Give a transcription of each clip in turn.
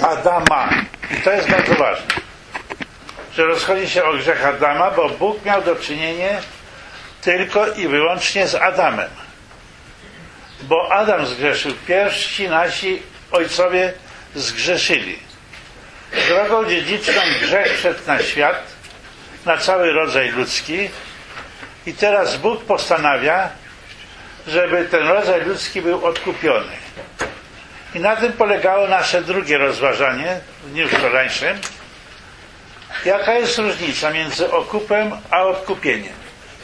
Adama. I to jest bardzo ważne, że rozchodzi się o grzech Adama, bo Bóg miał do czynienia tylko i wyłącznie z Adamem. Bo Adam zgrzeszył, pierwsi nasi ojcowie zgrzeszyli. Drogą dziedziczną grzech wszedł na świat, na cały rodzaj ludzki, i teraz Bóg postanawia, żeby ten rodzaj ludzki był odkupiony. I na tym polegało nasze drugie rozważanie w dniu wczorajszym. Jaka jest różnica między okupem a odkupieniem?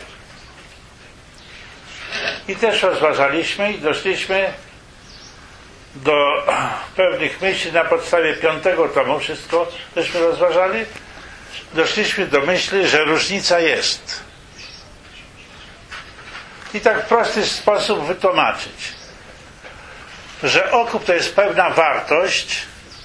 I też rozważaliśmy i doszliśmy do pewnych myśli na podstawie 5 tomu, wszystko żeśmy rozważali, doszliśmy do myśli, że różnica jest. I tak w prosty sposób wytłumaczyć, że okup to jest pewna wartość,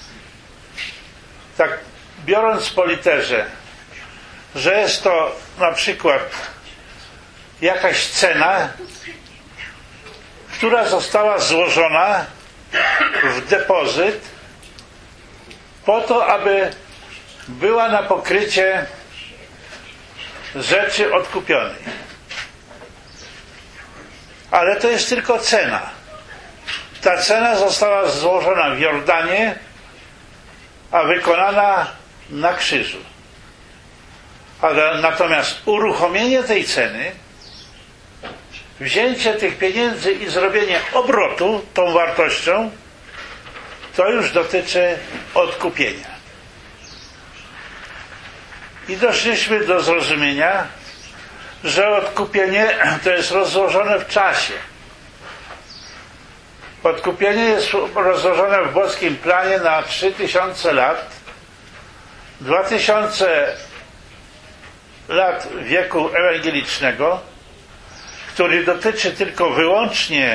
tak biorąc po literze, że jest to na przykład jakaś cena, która została złożona w depozyt po to, aby była na pokrycie rzeczy odkupionej. Ale to jest tylko cena. Ta cena została złożona w Jordanie, a wykonana na krzyżu. Ale natomiast uruchomienie tej ceny, wzięcie tych pieniędzy i zrobienie obrotu tą wartością, to już dotyczy odkupienia. I doszliśmy do zrozumienia, że odkupienie to jest rozłożone w czasie. Odkupienie jest rozłożone w boskim planie na 3000 lat, 2000 lat wieku ewangelicznego, który dotyczy tylko wyłącznie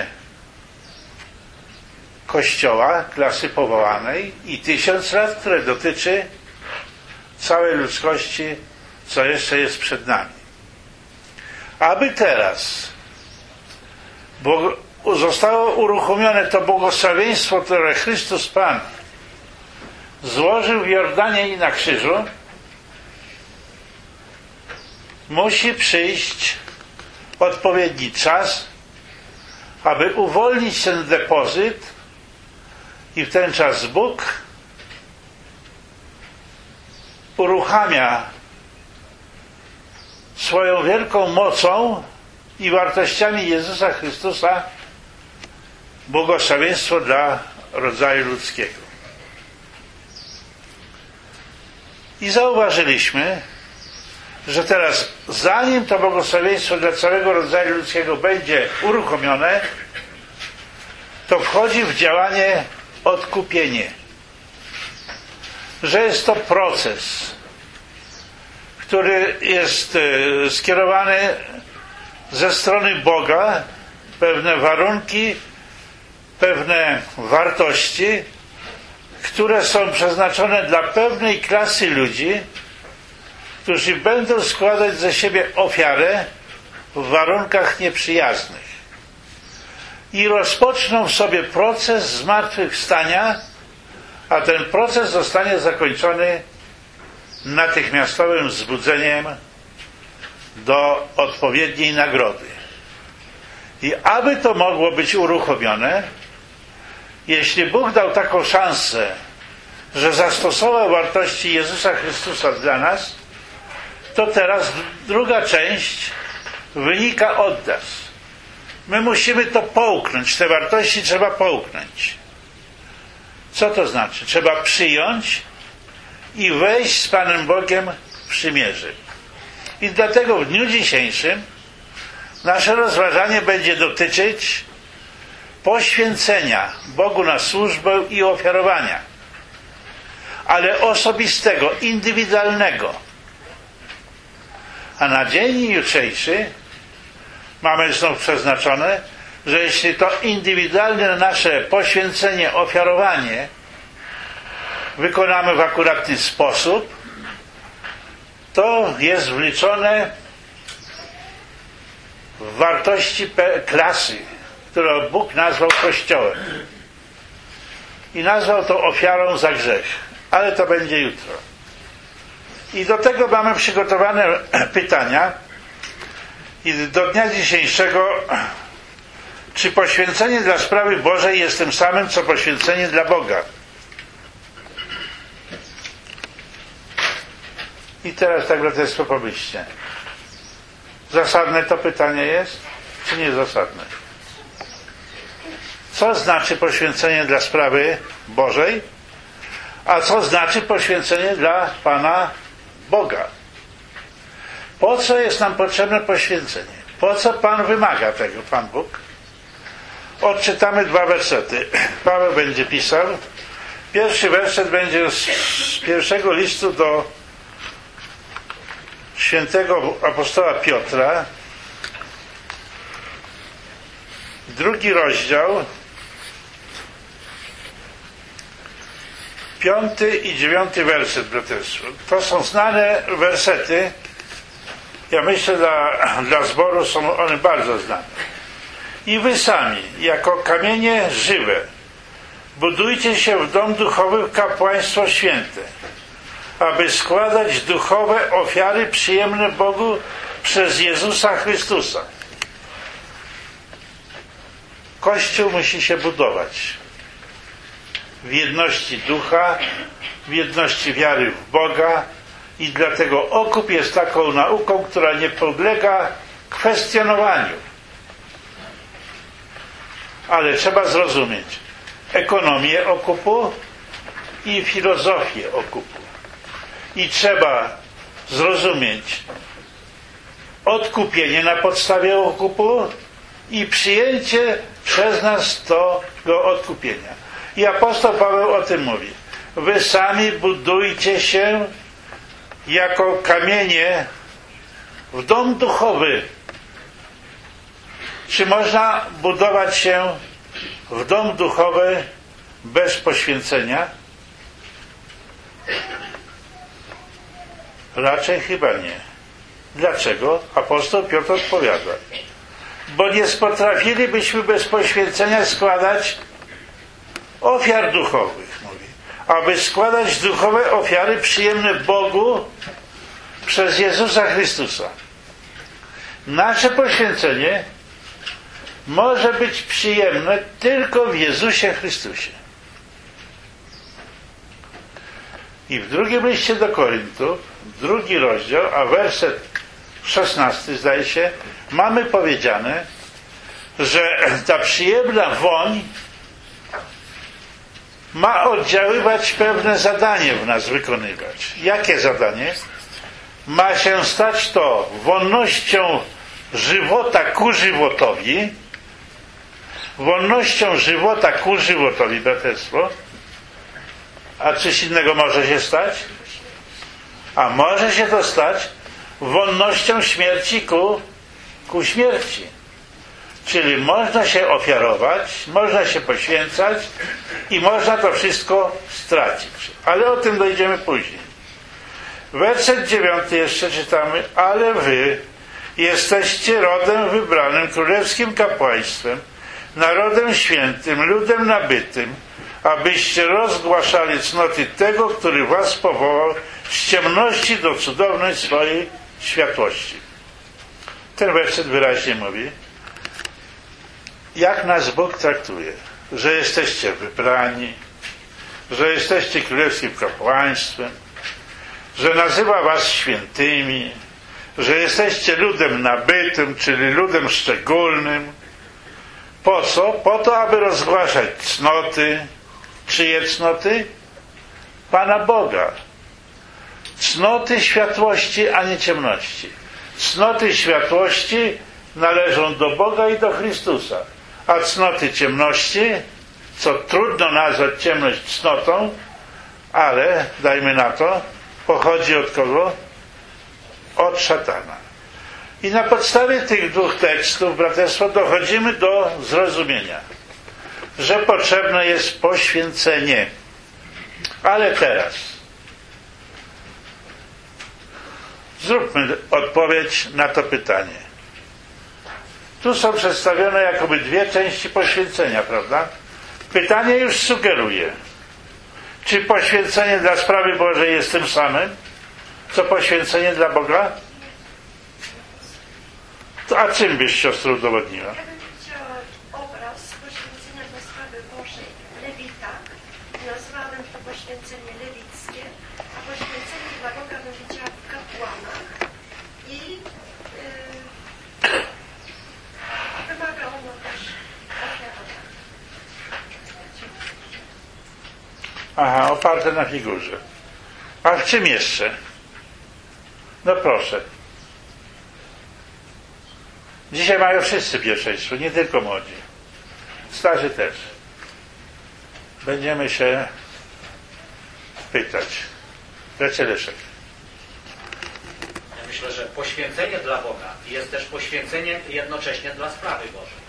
Kościoła, klasy powołanej, i 1000 lat, które dotyczy całej ludzkości, co jeszcze jest przed nami. Aby teraz zostało uruchomione to błogosławieństwo, które Chrystus Pan złożył w Jordanie i na krzyżu, musi przyjść odpowiedni czas, aby uwolnić ten depozyt, i w ten czas Bóg uruchamia swoją wielką mocą i wartościami Jezusa Chrystusa błogosławieństwo dla rodzaju ludzkiego. I zauważyliśmy, że teraz, zanim to błogosławieństwo dla całego rodzaju ludzkiego będzie uruchomione, to wchodzi w działanie odkupienie. Że jest to proces, który jest skierowany ze strony Boga, pewne warunki, pewne wartości, które są przeznaczone dla pewnej klasy ludzi, którzy będą składać ze siebie ofiarę w warunkach nieprzyjaznych. I rozpoczną w sobie proces zmartwychwstania, a ten proces zostanie zakończony natychmiastowym wzbudzeniem do odpowiedniej nagrody. I aby to mogło być uruchomione, jeśli Bóg dał taką szansę, że zastosował wartości Jezusa Chrystusa dla nas, to teraz druga część wynika od nas. My musimy to połknąć, te wartości trzeba połknąć. Co to znaczy? Trzeba przyjąć i wejść z Panem Bogiem w przymierze. I dlatego w dniu dzisiejszym nasze rozważanie będzie dotyczyć poświęcenia Bogu na służbę i ofiarowania, ale osobistego, indywidualnego. A na dzień jutrzejszy mamy znów przeznaczone, że jeśli to indywidualne nasze poświęcenie, ofiarowanie wykonamy w akuratny sposób, to jest wliczone w wartości klasy, którą Bóg nazwał Kościołem. i nazwał to ofiarą za grzech. Ale to będzie jutro. I do tego mamy przygotowane pytania. I do dnia dzisiejszego, czy poświęcenie dla sprawy Bożej jest tym samym, co poświęcenie dla Boga? I teraz tak, braterstwo, pomyślcie. Zasadne to pytanie jest, czy niezasadne? Co znaczy poświęcenie dla sprawy Bożej, a co znaczy poświęcenie dla Pana Boga? Po co jest nam potrzebne poświęcenie? Po co Pan wymaga tego, Pan Bóg? Odczytamy 2 wersety. Paweł będzie pisał. Pierwszy werset będzie z pierwszego listu do świętego apostoła Piotra. 2 rozdział, 5 i 9 werset, braterstwo. To są znane wersety. Ja myślę, dla zboru są one bardzo znane. I wy sami, jako kamienie żywe, budujcie się w dom duchowy, w kapłaństwo święte, aby składać duchowe ofiary przyjemne Bogu przez Jezusa Chrystusa. Kościół musi się budować w jedności ducha, w jedności wiary w Boga, i dlatego okup jest taką nauką, która nie podlega kwestionowaniu. Ale trzeba zrozumieć ekonomię okupu i filozofię okupu. I trzeba zrozumieć odkupienie na podstawie okupu i przyjęcie przez nas tego odkupienia. I apostoł Paweł o tym mówi. Wy sami budujcie się jako kamienie w dom duchowy. Czy można budować się w dom duchowy bez poświęcenia? Raczej chyba nie. Dlaczego? Apostoł Piotr odpowiada. Bo nie potrafilibyśmy bez poświęcenia składać ofiar duchowych, mówi. Aby składać duchowe ofiary przyjemne Bogu przez Jezusa Chrystusa. Nasze poświęcenie może być przyjemne tylko w Jezusie Chrystusie. I w drugim liście do Koryntu, 2 rozdział, a werset 16, zdaje się, mamy powiedziane, że ta przyjemna woń ma oddziaływać pewne zadanie w nas wykonywać. Jakie zadanie? Ma się stać to wolnością żywota ku żywotowi, wolnością żywota ku żywotowi, braterstwo. A coś innego może się stać? A może się to stać wolnością śmierci ku śmierci. Czyli można się ofiarować, można się poświęcać i można to wszystko stracić. Ale o tym dojdziemy później. Werset 9 jeszcze czytamy. Ale wy jesteście rodem wybranym, królewskim kapłaństwem, narodem świętym, ludem nabytym, abyście rozgłaszali cnoty tego, który was powołał z ciemności do cudownej swojej światłości. Ten werset wyraźnie mówi, jak nas Bóg traktuje, że jesteście wybrani, że jesteście królewskim kapłaństwem, że nazywa was świętymi, że jesteście ludem nabytym, czyli ludem szczególnym. Po co? Po to, aby rozgłaszać cnoty. Czyje cnoty? Pana Boga. Cnoty światłości, a nie ciemności. Cnoty światłości należą do Boga i do Chrystusa. A cnoty ciemności, co trudno nazwać ciemność cnotą, ale, dajmy na to, pochodzi od kogo? Od szatana. I na podstawie tych 2 tekstów, braterstwo, dochodzimy do zrozumienia, że potrzebne jest poświęcenie. Ale teraz zróbmy odpowiedź na to pytanie. Tu są przedstawione jakoby 2 części poświęcenia, prawda? Pytanie już sugeruje, Czy poświęcenie dla sprawy Bożej jest tym samym, co poświęcenie dla Boga? A czym byś, siostro, udowodniła? Ja bym chciała obraz poświęcenia dla sprawy Bożej lewita. Nazwałabym to poświęcenie lewickie, a poświęcenie dla Boga bym widziała w kapłanach i wymaga ono też ofiarowania. Aha, oparte na figurze. A w czym jeszcze? No proszę. Dzisiaj mają wszyscy pierwszeństwo, nie tylko młodzi. Starzy też. Będziemy się pytać. Lecie Leszek. Ja myślę, że poświęcenie dla Boga jest też poświęceniem jednocześnie dla sprawy Bożej.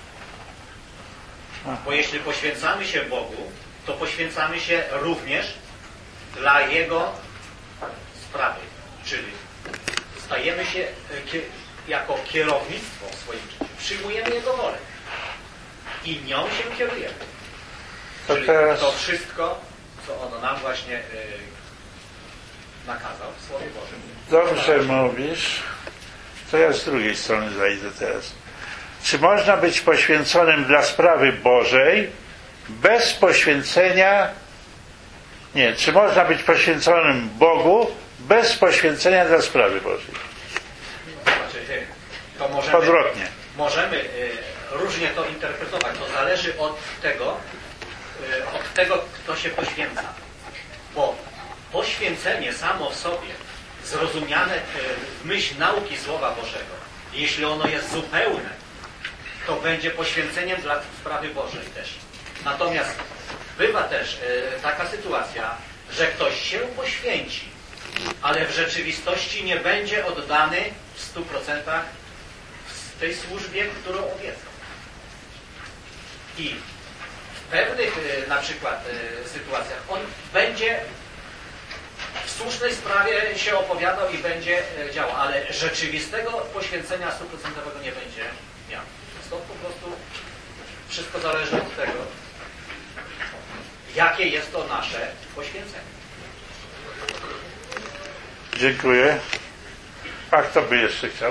Bo jeśli poświęcamy się Bogu, to poświęcamy się również dla Jego sprawy. Czyli stajemy się jako kierownictwo w swoim życiu. Przyjmujemy Jego wolę. I nią się kierujemy. Czyli to wszystko, co On nam właśnie nakazał w Słowie Bożym. Dobrze mówisz. To ja z drugiej strony zajdę teraz. Czy można być poświęconym dla sprawy Bożej bez poświęcenia... Nie, czy można być poświęconym Bogu bez poświęcenia dla sprawy Bożej? Znaczy, to możemy, odwrotnie. Możemy różnie to interpretować. To zależy od tego, kto się poświęca. Bo poświęcenie samo w sobie, zrozumiane w myśl nauki Słowa Bożego, jeśli ono jest zupełne, to będzie poświęceniem dla sprawy Bożej też. Natomiast bywa też taka sytuacja, że ktoś się poświęci, ale w rzeczywistości nie będzie oddany w 100% w tej służbie, którą obiecał. I w pewnych na przykład sytuacjach on będzie w słusznej sprawie się opowiadał i będzie działał, ale rzeczywistego poświęcenia 100% nie będzie miał. Stąd po prostu wszystko zależy od tego, jakie jest to nasze poświęcenie. Dziękuję. A kto by jeszcze chciał?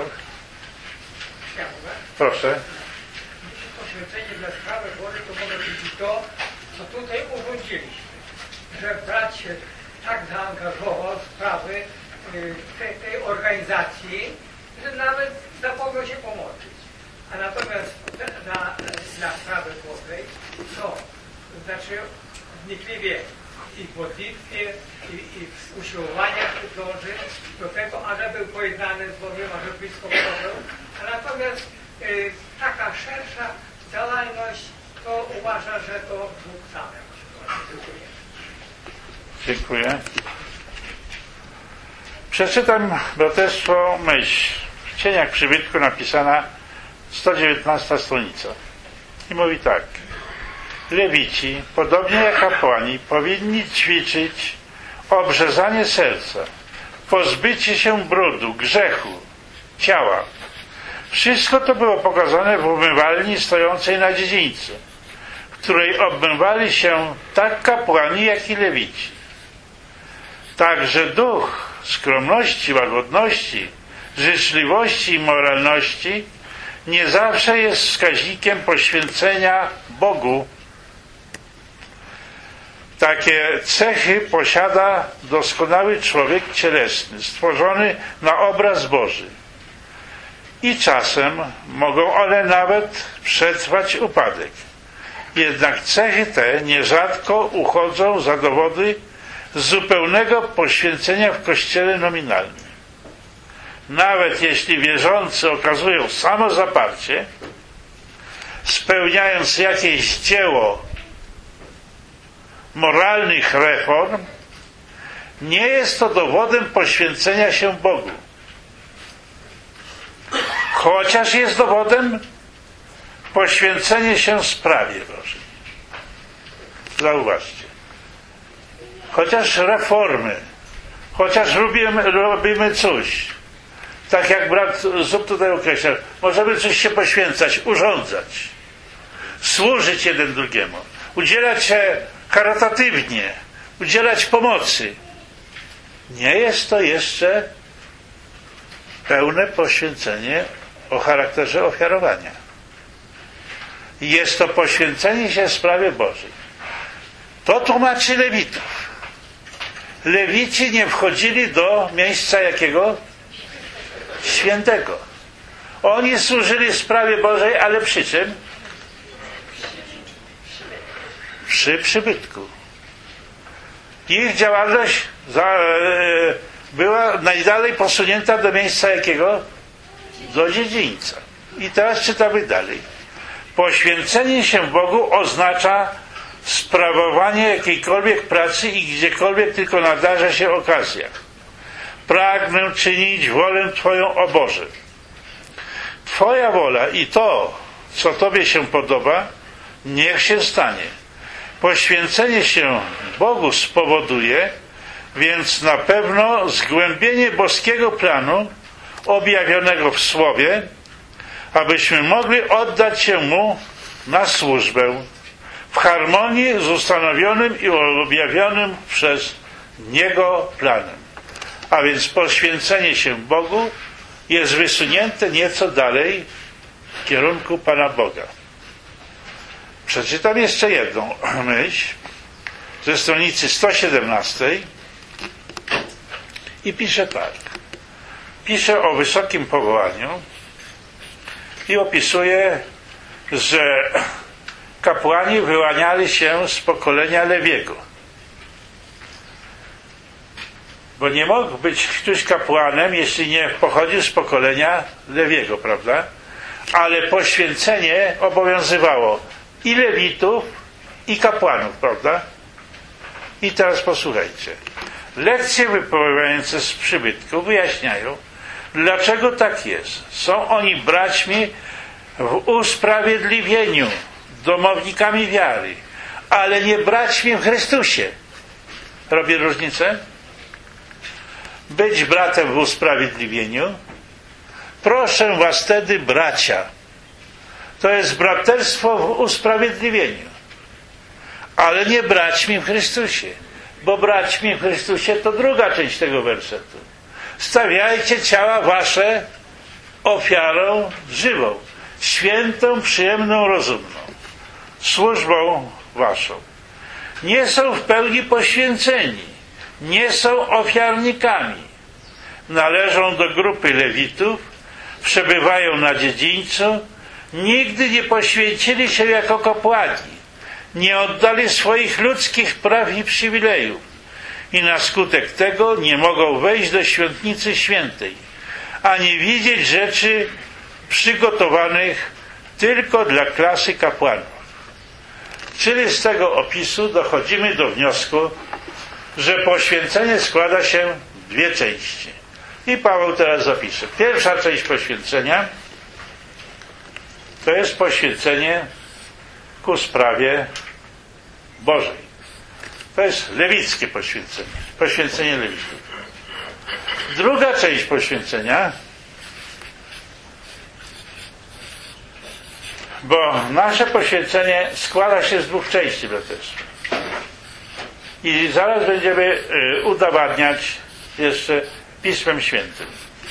Proszę. Poświęcenie dla sprawy Bożej to może być to, co tutaj uwodziliśmy. Że brat się tak zaangażował w sprawy tej organizacji, że nawet zapomniał się pomodlić. A natomiast na sprawę Bożej, co? Znaczy wnikliwie i w modlitwie, i w usiłowaniach dąży do tego, ażeby był pojednany z Bogiem, ażeby blisko Bogu. A natomiast taka szersza działalność, to uważa, że to Bóg sam. Dziękuję. Przeczytam braterstwo myśl. W cieniach przybytku napisana 119 stronica. I mówi tak. Lewici, podobnie jak kapłani, powinni ćwiczyć obrzezanie serca, pozbycie się brudu, grzechu, ciała. Wszystko to było pokazane w umywalni stojącej na dziedzińcu, w której obmywali się tak kapłani, jak i lewici. Także duch skromności, łagodności, życzliwości i moralności nie zawsze jest wskaźnikiem poświęcenia Bogu. Takie cechy posiada doskonały człowiek cielesny, stworzony na obraz Boży. I czasem mogą one nawet przetrwać upadek. Jednak cechy te nierzadko uchodzą za dowody zupełnego poświęcenia w Kościele nominalnym. Nawet jeśli wierzący okazują samozaparcie, spełniając jakieś dzieło moralnych reform, nie jest to dowodem poświęcenia się Bogu. Chociaż jest dowodem poświęcenia się sprawie Bożej. Zauważcie. Chociaż reformy, chociaż robimy coś, tak jak brat Zub tutaj określa, możemy coś się poświęcać, urządzać, służyć jeden drugiemu, udzielać się charytatywnie, udzielać pomocy. Nie jest to jeszcze pełne poświęcenie o charakterze ofiarowania. Jest to poświęcenie się w sprawie Bożej. To tłumaczy Lewitów. Lewici nie wchodzili do miejsca jakiego? Świętego. Oni służyli sprawie Bożej, ale przy czym? Przy przybytku. Ich działalność była najdalej posunięta do miejsca jakiego? Do dziedzińca. I teraz czytamy dalej. Poświęcenie się Bogu oznacza sprawowanie jakiejkolwiek pracy i gdziekolwiek tylko nadarza się okazja. Pragnę czynić wolę Twoją, o Boże. Twoja wola i to, co Tobie się podoba, niech się stanie. Poświęcenie się Bogu spowoduje więc na pewno zgłębienie boskiego planu objawionego w Słowie, abyśmy mogli oddać się Mu na służbę w harmonii z ustanowionym i objawionym przez Niego planem. A więc poświęcenie się Bogu jest wysunięte nieco dalej w kierunku Pana Boga. Przeczytam jeszcze jedną myśl ze stronicy 117 i pisze tak. Pisze o wysokim powołaniu i opisuje, że kapłani wyłaniali się z pokolenia Lewiego. Bo nie mógł być ktoś kapłanem, jeśli nie pochodził z pokolenia Lewiego, prawda? Ale poświęcenie obowiązywało i Lewitów, i kapłanów, prawda? I teraz posłuchajcie. Lekcje wypływające z przybytku wyjaśniają, dlaczego tak jest. Są oni braćmi w usprawiedliwieniu, domownikami wiary, ale nie braćmi w Chrystusie. Robi różnicę? Być bratem w usprawiedliwieniu. Proszę was wtedy, bracia. To jest braterstwo w usprawiedliwieniu. Ale nie braćmi w Chrystusie. Bo braćmi w Chrystusie to druga część tego wersetu. Stawiajcie ciała wasze ofiarą żywą, świętą, przyjemną, rozumną, służbą waszą. Nie są w pełni poświęceni, nie są ofiarnikami. Należą do grupy Lewitów, przebywają na dziedzińcu, nigdy nie poświęcili się jako kapłani, nie oddali swoich ludzkich praw i przywilejów i na skutek tego nie mogą wejść do świątnicy świętej, ani widzieć rzeczy przygotowanych tylko dla klasy kapłanów. Czyli z tego opisu dochodzimy do wniosku, że poświęcenie składa się w dwie części. I Paweł teraz zapisze. Pierwsza część poświęcenia to jest poświęcenie ku sprawie Bożej. To jest lewickie poświęcenie. Poświęcenie lewitów. Druga część poświęcenia, bo nasze poświęcenie składa się z dwóch części braterstwa. I zaraz będziemy udowadniać jeszcze Pismem Świętym.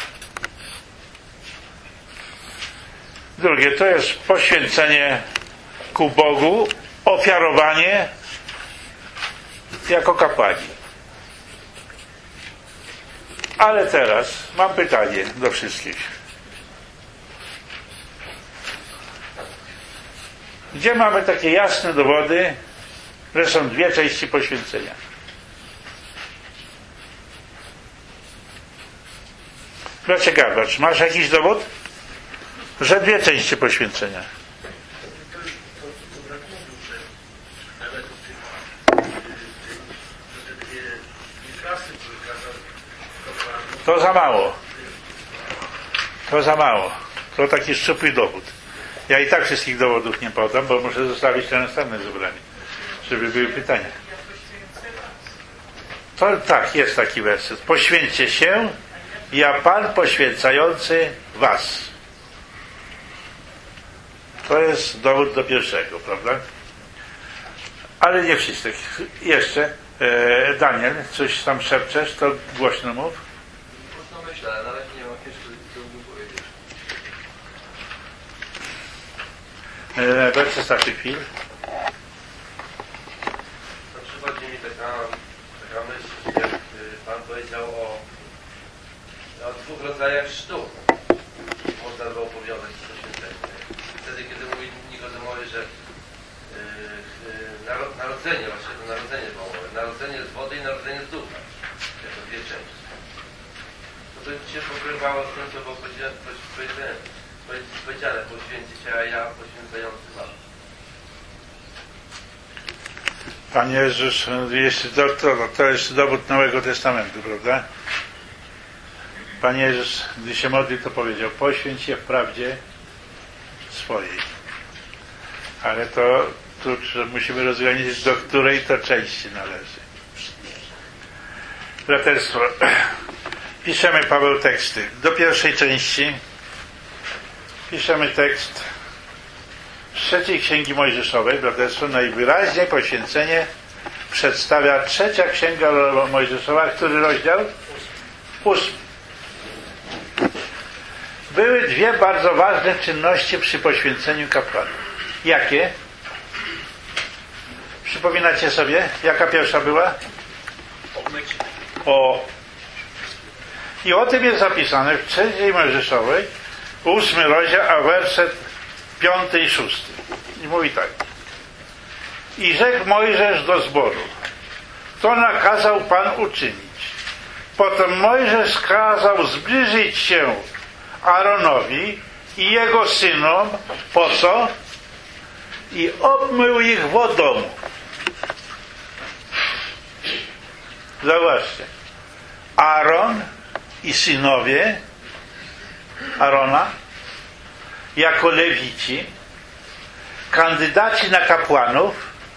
Drugie to jest poświęcenie ku Bogu, ofiarowanie jako kapłani. Ale teraz mam pytanie do wszystkich. Gdzie mamy takie jasne dowody, że są dwie części poświęcenia? Bracie Garbacz, masz jakiś dowód, że dwie części poświęcenia? To za mało. To za mało. To taki szczupły dowód. Ja i tak wszystkich dowodów nie podam, bo muszę zostawić na następne zebranie, żeby były pytania. To tak, jest taki werset. Poświęćcie się, ja Pan poświęcający was. To jest dowód do pierwszego, prawda? Ale nie wszyscy. Jeszcze Daniel, coś tam szepczesz, to głośno mów. Głośno myślę, ale na razie nie mam jakiegoś, co mógł powiedzieć. Weźcie starszy chwil. To przychodzi mi taka myśl, jak Pan powiedział o dwóch rodzajach sztuk. Można by opowiadać z poświęceniem. Wtedy, kiedy mówi Nikodemowi, że narodzenie, właśnie to narodzenie było. Narodzenie z wody i narodzenie z ducha. Jako dwie części. To by się pokrywało z tym, co było powiedziane, poświęci się, a ja poświęcający was. Panie Jezus, jeśli to jest dowód Nowego Testamentu, prawda? Panie Jezus, gdy się modlił, to powiedział: poświęć się w prawdzie swojej. Ale to tu musimy rozgraniczyć, do której to części należy. Braterstwo, piszemy, Paweł, teksty. Do pierwszej części piszemy tekst z 3 Księgi Mojżeszowej. Braterstwo, najwyraźniej poświęcenie przedstawia 3 Księga Mojżeszowa. Który rozdział? 8. Były 2 bardzo ważne czynności przy poświęceniu kapłanów. Jakie? Przypominacie sobie? Jaka pierwsza była? I o tym jest zapisane w 3 Mojżeszowej, 8 rozdział, a werset 5 i 6. I mówi tak: i rzekł Mojżesz do zboru: to nakazał Pan uczynić. Potem Mojżesz kazał zbliżyć się Aaronowi i jego synom. Po co? I obmył ich wodą. Zauważcie. Aaron i synowie Arona jako lewici, kandydaci na kapłanów,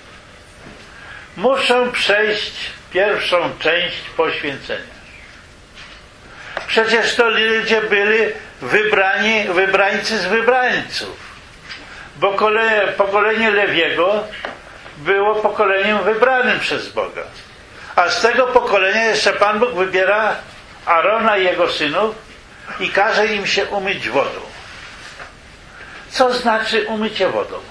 muszą przejść pierwszą część poświęcenia. Przecież to ludzie byli wybrańcy z wybrańców, bo pokolenie Lewiego było pokoleniem wybranym przez Boga. A z tego pokolenia jeszcze Pan Bóg wybiera Arona i jego synów i każe im się umyć wodą. Co znaczy umycie wodą?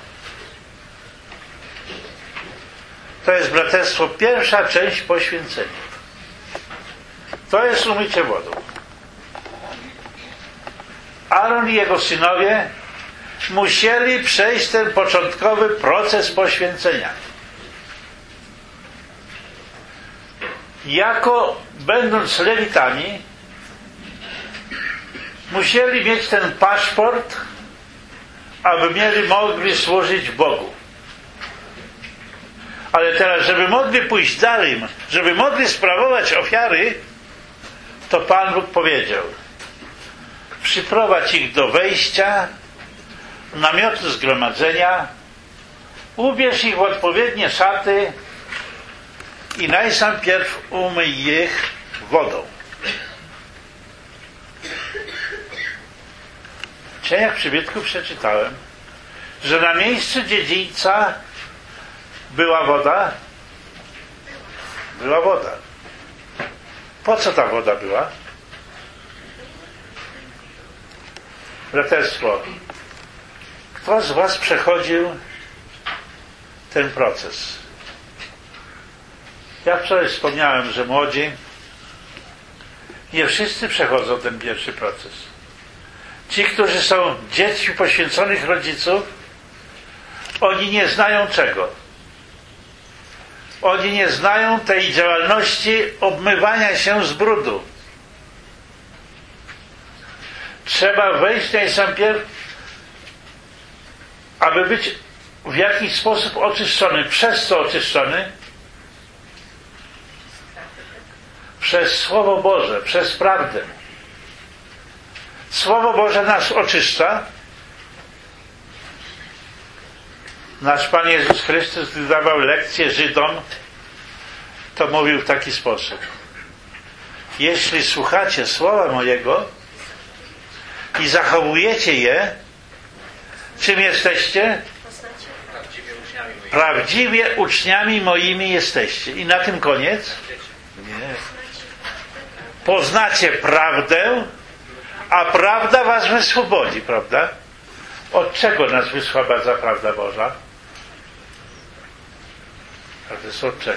To jest, braterstwo, pierwsza część poświęcenia. To jest umycie wodą. Aaron i jego synowie musieli przejść ten początkowy proces poświęcenia. Będąc lewitami, musieli mieć ten paszport, aby mogli służyć Bogu. Ale teraz, żeby mogli pójść dalej, żeby mogli sprawować ofiary, to Pan Bóg powiedział: przyprowadź ich do wejścia namiotu zgromadzenia, ubierz ich w odpowiednie szaty i najpierw umyj ich wodą. W Księgach Przybytków przeczytałem, że na miejscu dziedzińca była woda. Była woda. Po co ta woda była? Braterstwo, kto z was przechodził ten proces? Ja wczoraj wspomniałem, że młodzi nie wszyscy przechodzą ten pierwszy proces. Ci, którzy są dziećmi poświęconych rodziców, oni nie znają czego? Oni nie znają tej działalności obmywania się z brudu. Trzeba wejść najpierw, aby być w jakiś sposób oczyszczony. Przez co oczyszczony? Przez Słowo Boże, przez prawdę. Słowo Boże nas oczyszcza. Nasz Pan Jezus Chrystus, gdy dawał lekcje Żydom, to mówił w taki sposób: jeśli słuchacie Słowa mojego i zachowujecie je, czym jesteście? Prawdziwie uczniami moimi. prawdziwie uczniami moimi jesteście. I na tym koniec. Nie. Poznacie prawdę, a prawda was wyswobodzi, prawda? Od czego nas wyswobadza prawda Boża? A to jest od czego?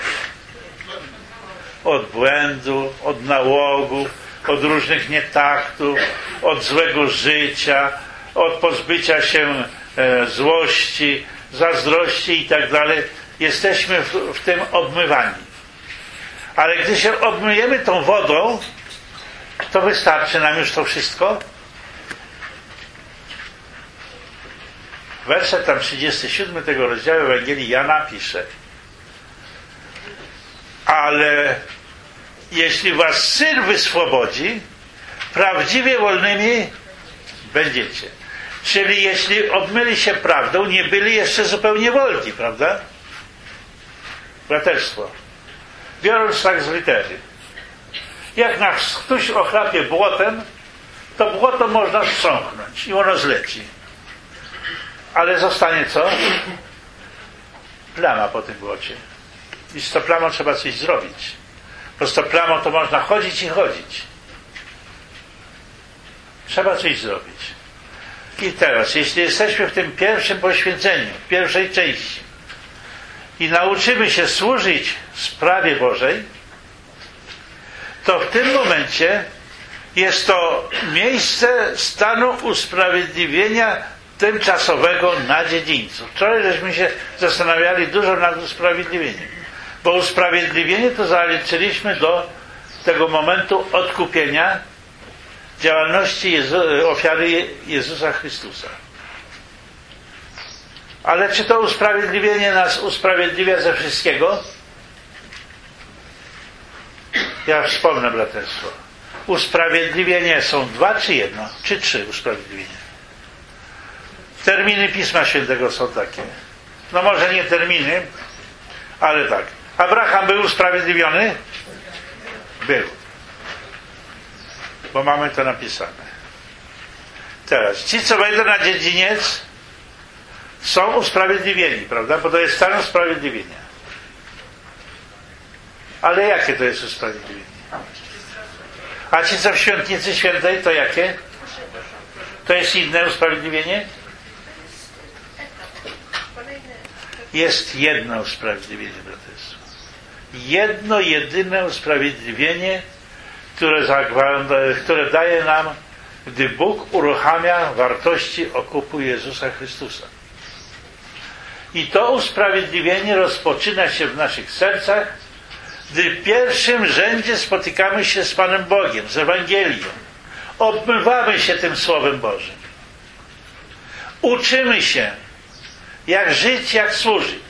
Od błędu, od nałogów, od różnych nietaktów, od złego życia, od pozbycia się złości, zazdrości i tak dalej. Jesteśmy w tym obmywani. Ale gdy się obmyjemy tą wodą, to wystarczy nam już to wszystko? Werset tam 37 tego rozdziału Ewangelii Jana pisze: ale jeśli was Syn wyswobodzi, prawdziwie wolnymi będziecie. Czyli jeśli obmyli się prawdą, nie byli jeszcze zupełnie wolni, prawda? Braterstwo. Biorąc tak z litery. Jak nas ktoś ochlapie błotem, to błoto można strząknąć i ono zleci. Ale zostanie co? Plama po tym błocie. I z tą plamą trzeba coś zrobić. Bo z tą plamą to można chodzić i chodzić. Trzeba coś zrobić. I teraz, jeśli jesteśmy w tym pierwszym poświęceniu, w pierwszej części i nauczymy się służyć sprawie Bożej, to w tym momencie jest to miejsce stanu usprawiedliwienia tymczasowego na dziedzińcu. Wczoraj żeśmy się zastanawiali dużo nad usprawiedliwieniem, bo usprawiedliwienie to zaliczyliśmy do tego momentu odkupienia działalności ofiary Jezusa Chrystusa. Ale czy to usprawiedliwienie nas usprawiedliwia ze wszystkiego? Ja wspomnę, braterstwo. Usprawiedliwienie są 2 czy 1? Czy 3 usprawiedliwienia? Terminy Pisma Świętego są takie. No może nie terminy, ale tak. Abraham był usprawiedliwiony? Był. Bo mamy to napisane. Teraz, ci co wejdą na dziedziniec, są usprawiedliwieni, prawda? Bo to jest stan usprawiedliwienia. Ale jakie to jest usprawiedliwienie? A ci co w świątnicy świętej, to jakie? To jest inne usprawiedliwienie? Jest jedno usprawiedliwienie, braterstwo. Jedno, jedyne usprawiedliwienie, które daje nam, gdy Bóg uruchamia wartości okupu Jezusa Chrystusa. I to usprawiedliwienie rozpoczyna się w naszych sercach, gdy w pierwszym rzędzie spotykamy się z Panem Bogiem, z Ewangelią. Obmywamy się tym Słowem Bożym. Uczymy się, jak żyć, jak służyć.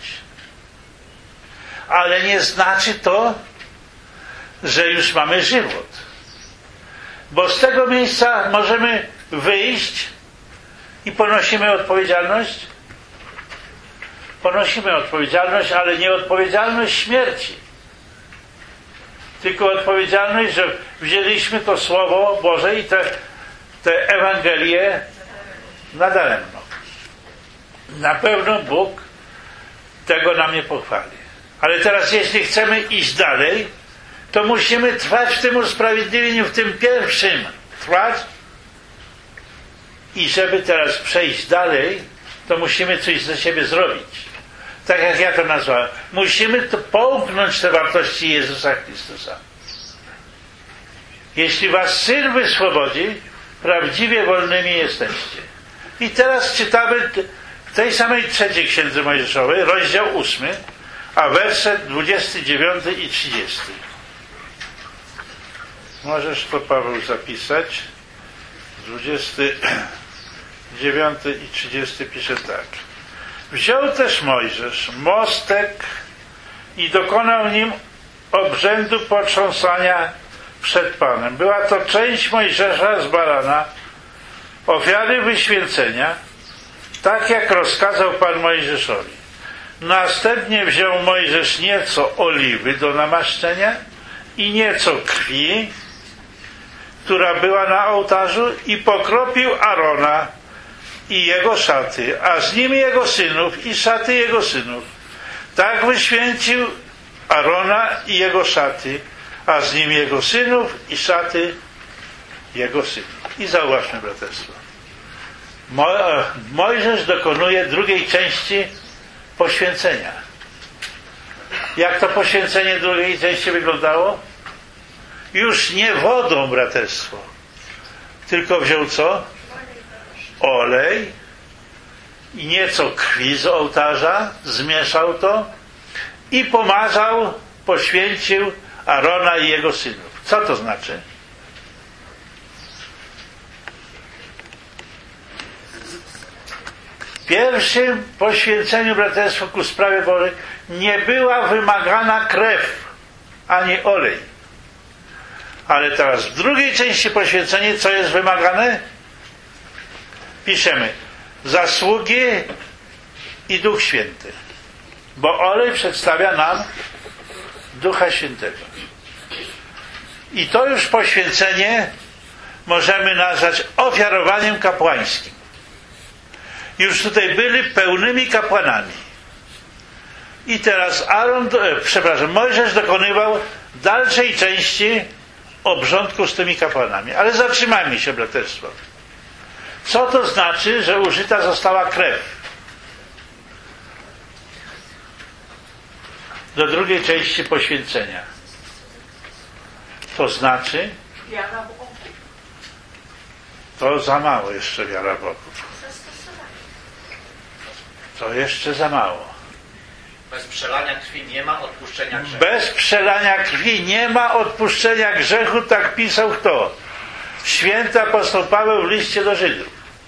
Ale nie znaczy to, że już mamy żywot. Bo z tego miejsca możemy wyjść i ponosimy odpowiedzialność. Ponosimy odpowiedzialność, ale nie odpowiedzialność śmierci. Tylko odpowiedzialność, że wzięliśmy to Słowo Boże i te Ewangelię nadaremno. Na pewno Bóg tego nam nie pochwali. Ale teraz jeśli chcemy iść dalej, to musimy trwać w tym usprawiedliwieniu, w tym pierwszym trwać. I żeby teraz przejść dalej, to musimy coś ze siebie zrobić. Tak jak ja to nazwałem. Musimy to połknąć te wartości Jezusa Chrystusa. Jeśli was Syn wyswobodzi, prawdziwie wolnymi jesteście. I teraz czytamy w tej samej 3 Księdze Mojżeszowej, rozdział 8, a werset 29 i 30. Możesz to, Paweł, zapisać. 29 i 30 pisze tak. Wziął też Mojżesz mostek i dokonał nim obrzędu potrząsania przed Panem. Była to część Mojżesza z barana, ofiary wyświęcenia, tak jak rozkazał Pan Mojżeszowi. Następnie wziął Mojżesz nieco oliwy do namaszczenia i nieco krwi, która była na ołtarzu, i pokropił Arona i jego szaty, a z nimi jego synów i szaty jego synów, Tak wyświęcił Arona i jego szaty, a z nim jego synów i szaty jego synów. I zauważmy, braterstwo. Mojżesz dokonuje drugiej części poświęcenia. Jak to poświęcenie drugiej części wyglądało? Już nie wodą, braterstwo, tylko wziął co? Olej i nieco krwi z ołtarza, zmieszał to i pomazał, poświęcił Arona i jego synów. Co to znaczy? W pierwszym poświęceniu, braterstwo, ku sprawie Bożej nie była wymagana krew ani olej. Ale teraz w drugiej części poświęcenia co jest wymagane? Piszemy zasługi i Duch Święty. Bo olej przedstawia nam Ducha Świętego. I to już poświęcenie możemy nazwać ofiarowaniem kapłańskim. Już tutaj byli pełnymi kapłanami. I teraz Mojżesz dokonywał dalszej części obrządku z tymi kapłanami. Ale zatrzymajmy się, braterstwo. Co to znaczy, że użyta została krew? Do drugiej części poświęcenia. To znaczy, to za mało jeszcze wiara w Bogu. To jeszcze za mało. Bez przelania krwi nie ma odpuszczenia grzechu. Bez przelania krwi nie ma odpuszczenia grzechu, tak pisał kto? Święty apostoł Paweł w liście do Żydów.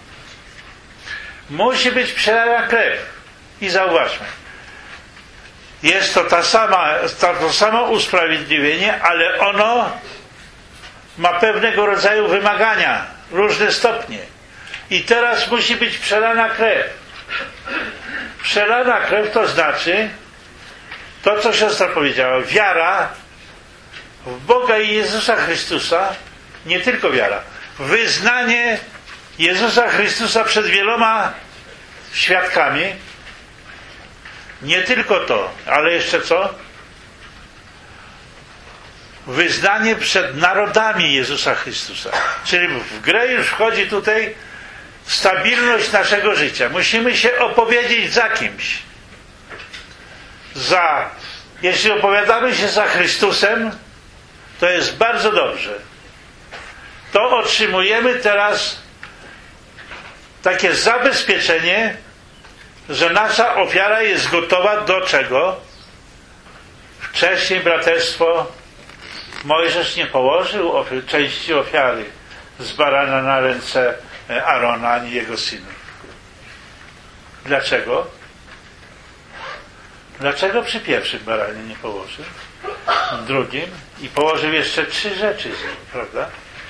Musi być przelana krew. I zauważmy. Jest to to samo usprawiedliwienie, ale ono ma pewnego rodzaju wymagania, różne stopnie. I teraz musi być przelana krew. Przelana krew to znaczy to, co siostra powiedziała, wiara w Boga i Jezusa Chrystusa, nie tylko wiara, wyznanie Jezusa Chrystusa przed wieloma świadkami, nie tylko to, ale jeszcze co? Wyznanie przed narodami Jezusa Chrystusa. Czyli w grę już wchodzi tutaj stabilność naszego życia. Musimy się opowiedzieć za kimś. Jeśli opowiadamy się za Chrystusem, to jest bardzo dobrze. To otrzymujemy teraz takie zabezpieczenie, że nasza ofiara jest gotowa do czego? Wcześniej, braterstwo, Mojżesz nie położył części ofiary z barana na ręce Arona ani jego synów. Dlaczego? Dlaczego przy pierwszym baranie nie położył? W drugim? I położył jeszcze 3 rzeczy z nim, prawda?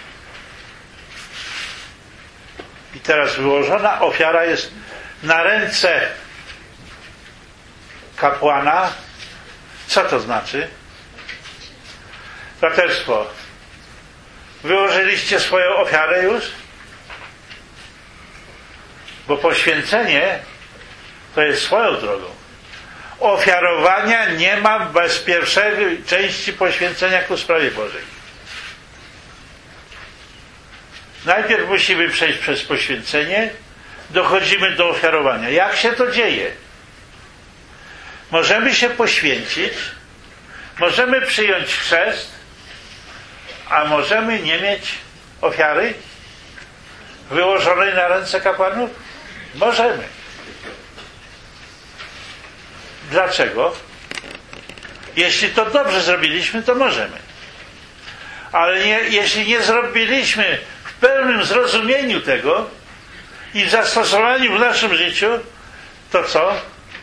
I teraz wyłożona ofiara jest na ręce kapłana. Co to znaczy? Braterstwo, wyłożyliście swoją ofiarę już? Bo poświęcenie to jest swoją drogą. Ofiarowania nie ma bez pierwszej części poświęcenia ku sprawie Bożej. Najpierw musimy przejść przez poświęcenie, dochodzimy do ofiarowania. Jak się to dzieje? Możemy się poświęcić, możemy przyjąć chrzest, a możemy nie mieć ofiary wyłożonej na ręce kapłanów? Możemy. Dlaczego? Jeśli to dobrze zrobiliśmy, to możemy. Ale jeśli nie zrobiliśmy w pełnym zrozumieniu tego i w zastosowaniu w naszym życiu, to co?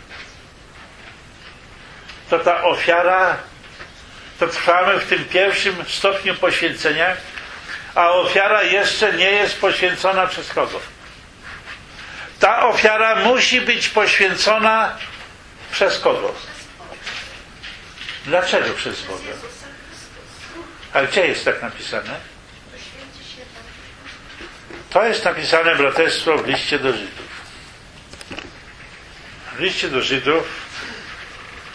To ta ofiara, to trwamy w tym pierwszym stopniu poświęcenia, a ofiara jeszcze nie jest poświęcona przez kogo? Ta ofiara musi być poświęcona przez kogo? Dlaczego przez Boga? A gdzie jest tak napisane? To jest napisane, braterstwo, w liście do Żydów. W liście do Żydów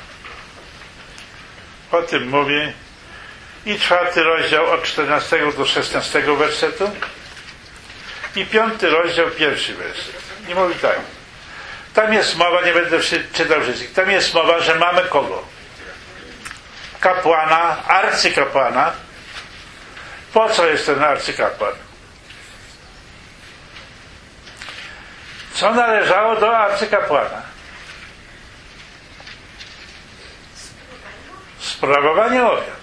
O tym mówi i 4 rozdział od 14 do 16 wersetu i 5 rozdział, 1 werset. I mówi tak. Tam jest mowa, nie będę czytał wszystkich, tam jest mowa, że mamy kogo? Kapłana, arcykapłana. Po co jest ten arcykapłan? Co należało do arcykapłana? Sprawowanie ofiar.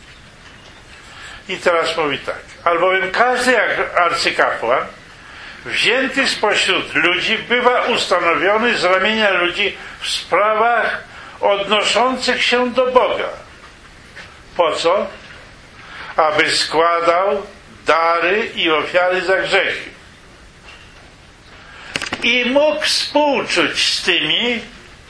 I teraz mówi tak. Albowiem każdy jak arcykapłan wzięty spośród ludzi bywa ustanowiony z ramienia ludzi w sprawach odnoszących się do Boga. Po co? Aby składał dary i ofiary za grzechy. I mógł współczuć z tymi,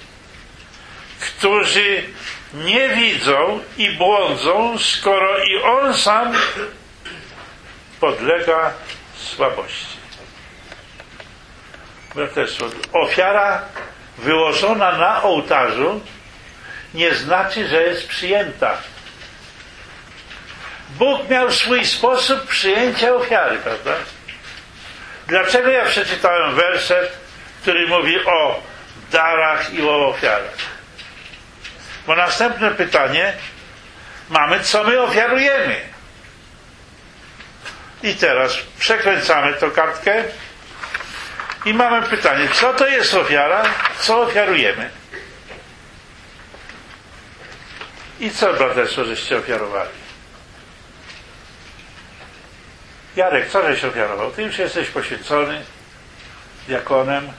którzy nie widzą i błądzą, skoro i on sam podlega słabości. Ofiara wyłożona na ołtarzu nie znaczy, że jest przyjęta. Bóg miał swój sposób przyjęcia ofiary, prawda? Dlaczego ja przeczytałem werset, który mówi o darach i o ofiarach? Bo następne pytanie mamy, co my ofiarujemy. I teraz przekręcamy tą kartkę i mamy pytanie, co to jest ofiara, co ofiarujemy? I co, braterstwo, żeście ofiarowali? Jarek, co żeś ofiarował? Ty już jesteś poświęcony diakonem.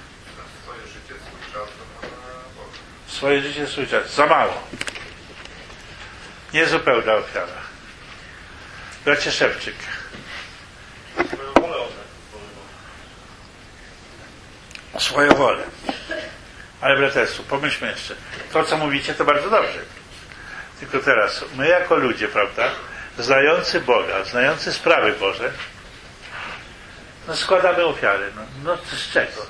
Swoje życie, swój czas. Za mało. Niezupełna ofiara. Bracie Szewczyk. Swoją wolę. Ale braterstwo, pomyślmy jeszcze. To, co mówicie, to bardzo dobrze. Tylko teraz, my jako ludzie, prawda, znający Boga, znający sprawy Boże, no składamy ofiary. No z czego?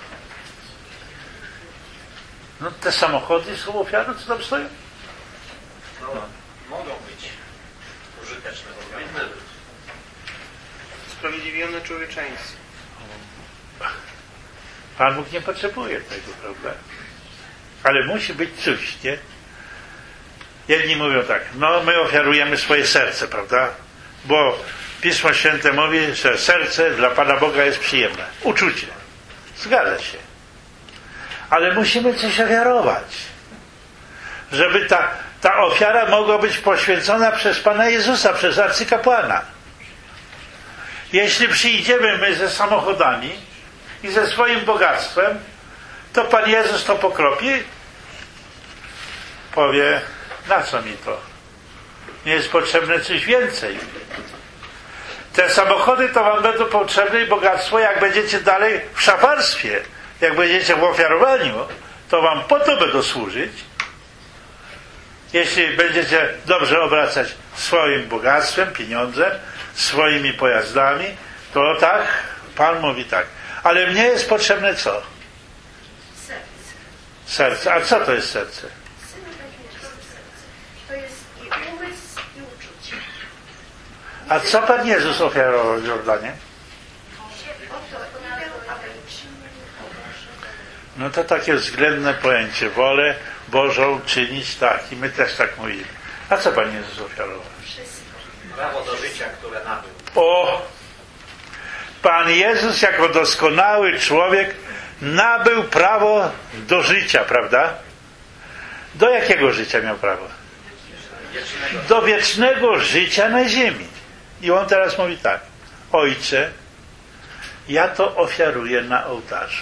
No te samochody są ofiarą, co tam stoją? No, mogą być użyteczne. Usprawiedliwione człowieczeństwo. Pan Bóg nie potrzebuje tego, prawda? Ale musi być coś, nie? Jedni mówią tak, no my ofiarujemy swoje serce, prawda? Bo Pismo Święte mówi, że serce dla Pana Boga jest przyjemne. Uczucie. Zgadza się. Ale musimy coś ofiarować. Żeby ta ofiara mogła być poświęcona przez Pana Jezusa, przez arcykapłana. Jeśli przyjdziemy my ze samochodami i ze swoim bogactwem, to Pan Jezus to pokropi, powie, na co mi to? Nie jest potrzebne coś więcej. Te samochody to wam będą potrzebne i bogactwo, jak będziecie dalej w szafarstwie, jak będziecie w ofiarowaniu, to wam po to będą służyć. Jeśli będziecie dobrze obracać swoim bogactwem, pieniądzem, swoimi pojazdami, to tak, Pan mówi tak. Ale mnie jest potrzebne co? Serce. A co to jest serce? To jest i umysł, i uczucie. A co Pan Jezus ofiarował w Jordanie? No to takie względne pojęcie. Wolę Bożą czynić tak. I my też tak mówimy. A co Pan Jezus ofiarował? Prawo do życia, które nabył. O! Pan Jezus jako doskonały człowiek nabył prawo do życia, prawda? Do jakiego życia miał prawo? Do wiecznego życia na ziemi. I on teraz mówi tak. Ojcze, ja to ofiaruję na ołtarzu.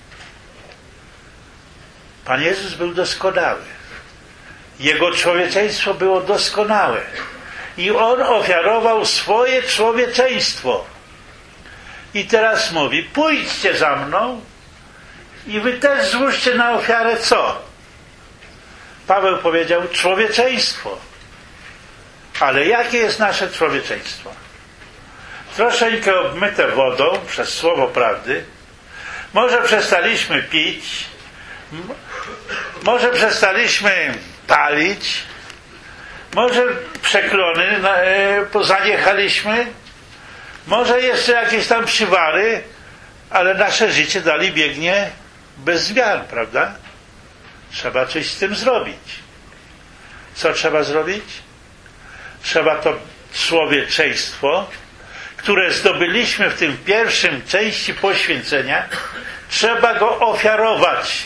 Pan Jezus był doskonały. Jego człowieczeństwo było doskonałe. I on ofiarował swoje człowieczeństwo. I teraz mówi, pójdźcie za mną i wy też złóżcie na ofiarę co? Paweł powiedział człowieczeństwo. Ale jakie jest nasze człowieczeństwo? Troszeczkę obmyte wodą przez słowo prawdy. Może przestaliśmy pić, może przestaliśmy palić, Może przeklony zaniechaliśmy, może jeszcze jakieś tam przywary, ale nasze życie dalej biegnie bez zmian, prawda? Trzeba coś z tym zrobić. Co trzeba zrobić? Trzeba to człowieczeństwo, które zdobyliśmy w tym pierwszym części poświęcenia, trzeba go ofiarować.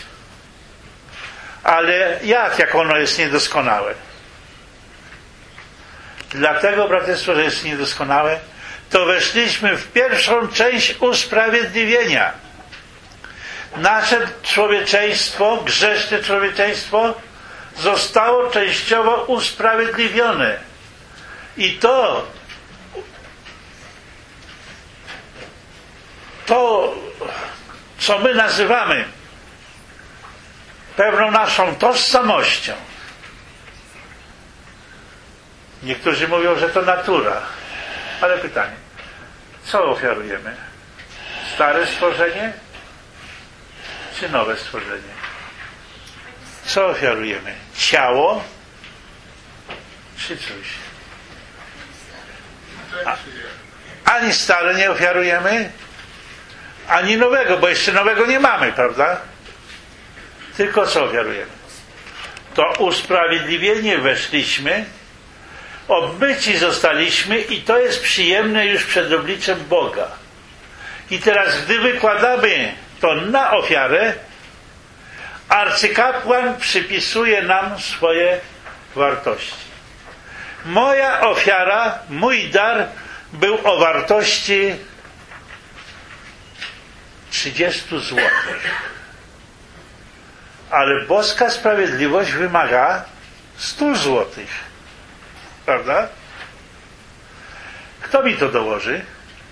Ale jak ono jest niedoskonałe? Dlatego, braterstwo, że jest niedoskonałe, to weszliśmy w pierwszą część usprawiedliwienia. Nasze człowieczeństwo, grzeszne człowieczeństwo zostało częściowo usprawiedliwione. I to, co my nazywamy pewną naszą tożsamością. Niektórzy mówią, że to natura. Ale pytanie, co ofiarujemy? Stare stworzenie czy nowe stworzenie? Co ofiarujemy? Ciało czy coś? Ani stare nie ofiarujemy, ani nowego, bo jeszcze nowego nie mamy, prawda? Tylko co ofiarujemy? To usprawiedliwienie weszliśmy, obmyci zostaliśmy i to jest przyjemne już przed obliczem Boga. I teraz, gdy wykładamy to na ofiarę, arcykapłan przypisuje nam swoje wartości. Moja ofiara, mój dar był o wartości 30 złotych. Ale boska sprawiedliwość wymaga 100 złotych. Prawda? Kto mi to dołoży?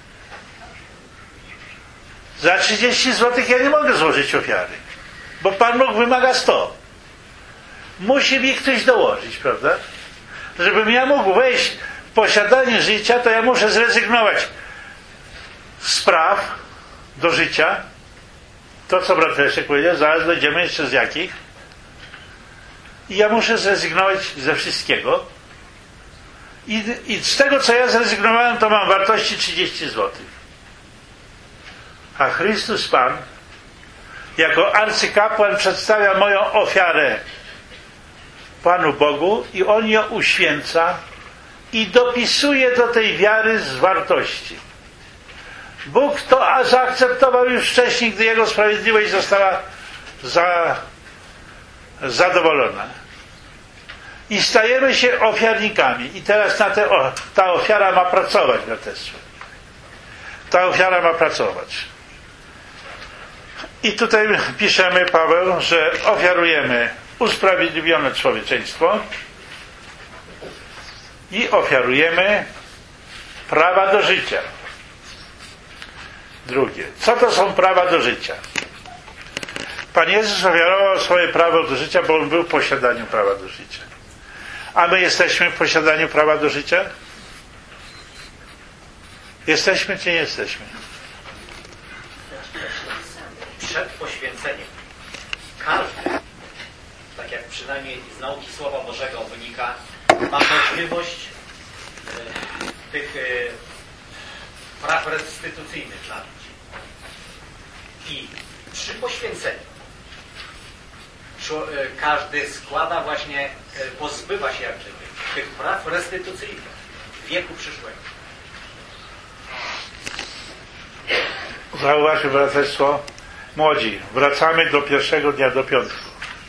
Za 30 złotych ja nie mogę złożyć ofiary. Bo Pan Bóg wymaga 100. Musi mi ktoś dołożyć, prawda? Żebym ja mógł wejść w posiadanie życia, to ja muszę zrezygnować z praw do życia. To, co brat Leszek powiedział, zaraz dojdziemy jeszcze z jakich. I ja muszę zrezygnować ze wszystkiego. I z tego, co ja zrezygnowałem, to mam wartości 30 zł. A Chrystus Pan jako arcykapłan przedstawia moją ofiarę Panu Bogu i On ją uświęca i dopisuje do tej wiary z wartości. Bóg to zaakceptował już wcześniej, gdy Jego sprawiedliwość została zadowolona. I stajemy się ofiarnikami. I teraz ta ofiara ma pracować, braterstwo. Ta ofiara ma pracować. I tutaj piszemy, Paweł, że ofiarujemy usprawiedliwione człowieczeństwo i ofiarujemy prawa do życia. Drugie. Co to są prawa do życia? Pan Jezus ofiarował swoje prawo do życia, bo On był w posiadaniu prawa do życia. A my jesteśmy w posiadaniu prawa do życia? Jesteśmy czy nie jesteśmy? Przed poświęceniem każdy, tak jak przynajmniej z nauki Słowa Bożego wynika, ma możliwość tych praw restytucyjnych dla ludzi. I przy poświęceniu każdy składa właśnie, pozbywa się jak gdyby tych praw restytucyjnych w wieku przyszłego. Zauważmy, braterstwo, młodzi, wracamy do pierwszego dnia, do piątku.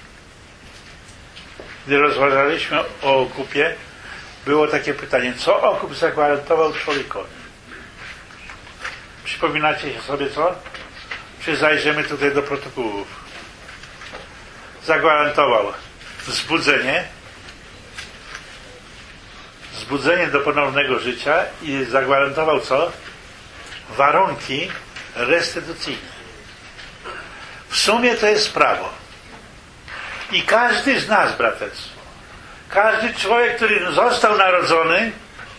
Gdy rozważaliśmy o okupie, było takie pytanie, co okup zagwarantował człowiekowi? Przypominacie się sobie co? Czy zajrzymy tutaj do protokołów? Zagwarantował zbudzenie do ponownego życia i zagwarantował co? Warunki restytucyjne. W sumie to jest prawo. I każdy z nas, braterstwo, każdy człowiek, który został narodzony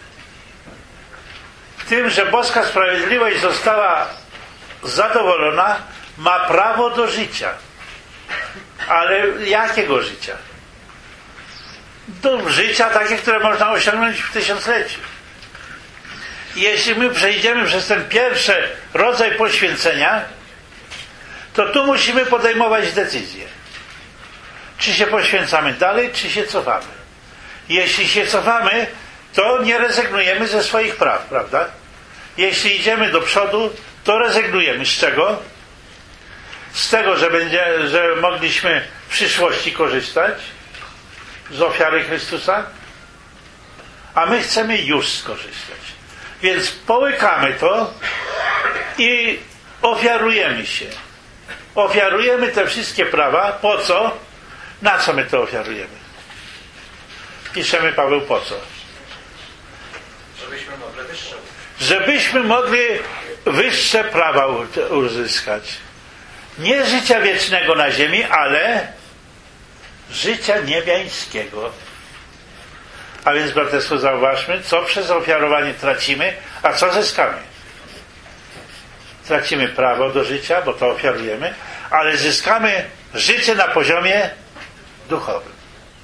w tym, że boska sprawiedliwość została zadowolona, ma prawo do życia. Ale jakiego życia? do życia takie, które można osiągnąć w tysiącleciu. I jeśli my przejdziemy przez ten pierwszy rodzaj poświęcenia, to tu musimy podejmować decyzję. Czy się poświęcamy dalej, czy się cofamy. Jeśli się cofamy, to nie rezygnujemy ze swoich praw, prawda? Jeśli idziemy do przodu, to rezygnujemy. Z czego? Z tego, że mogliśmy w przyszłości korzystać z ofiary Chrystusa, a my chcemy już skorzystać. Więc połykamy to i ofiarujemy się. Ofiarujemy te wszystkie prawa. Po co? Na co my to ofiarujemy? Piszemy, Paweł, po co? Żebyśmy mogli wyższe prawa uzyskać. Nie życia wiecznego na ziemi, ale życia niebiańskiego. A więc, braterstwo, zauważmy, co przez ofiarowanie tracimy, a co zyskamy. Tracimy prawo do życia, bo to ofiarujemy, ale zyskamy życie na poziomie duchowym.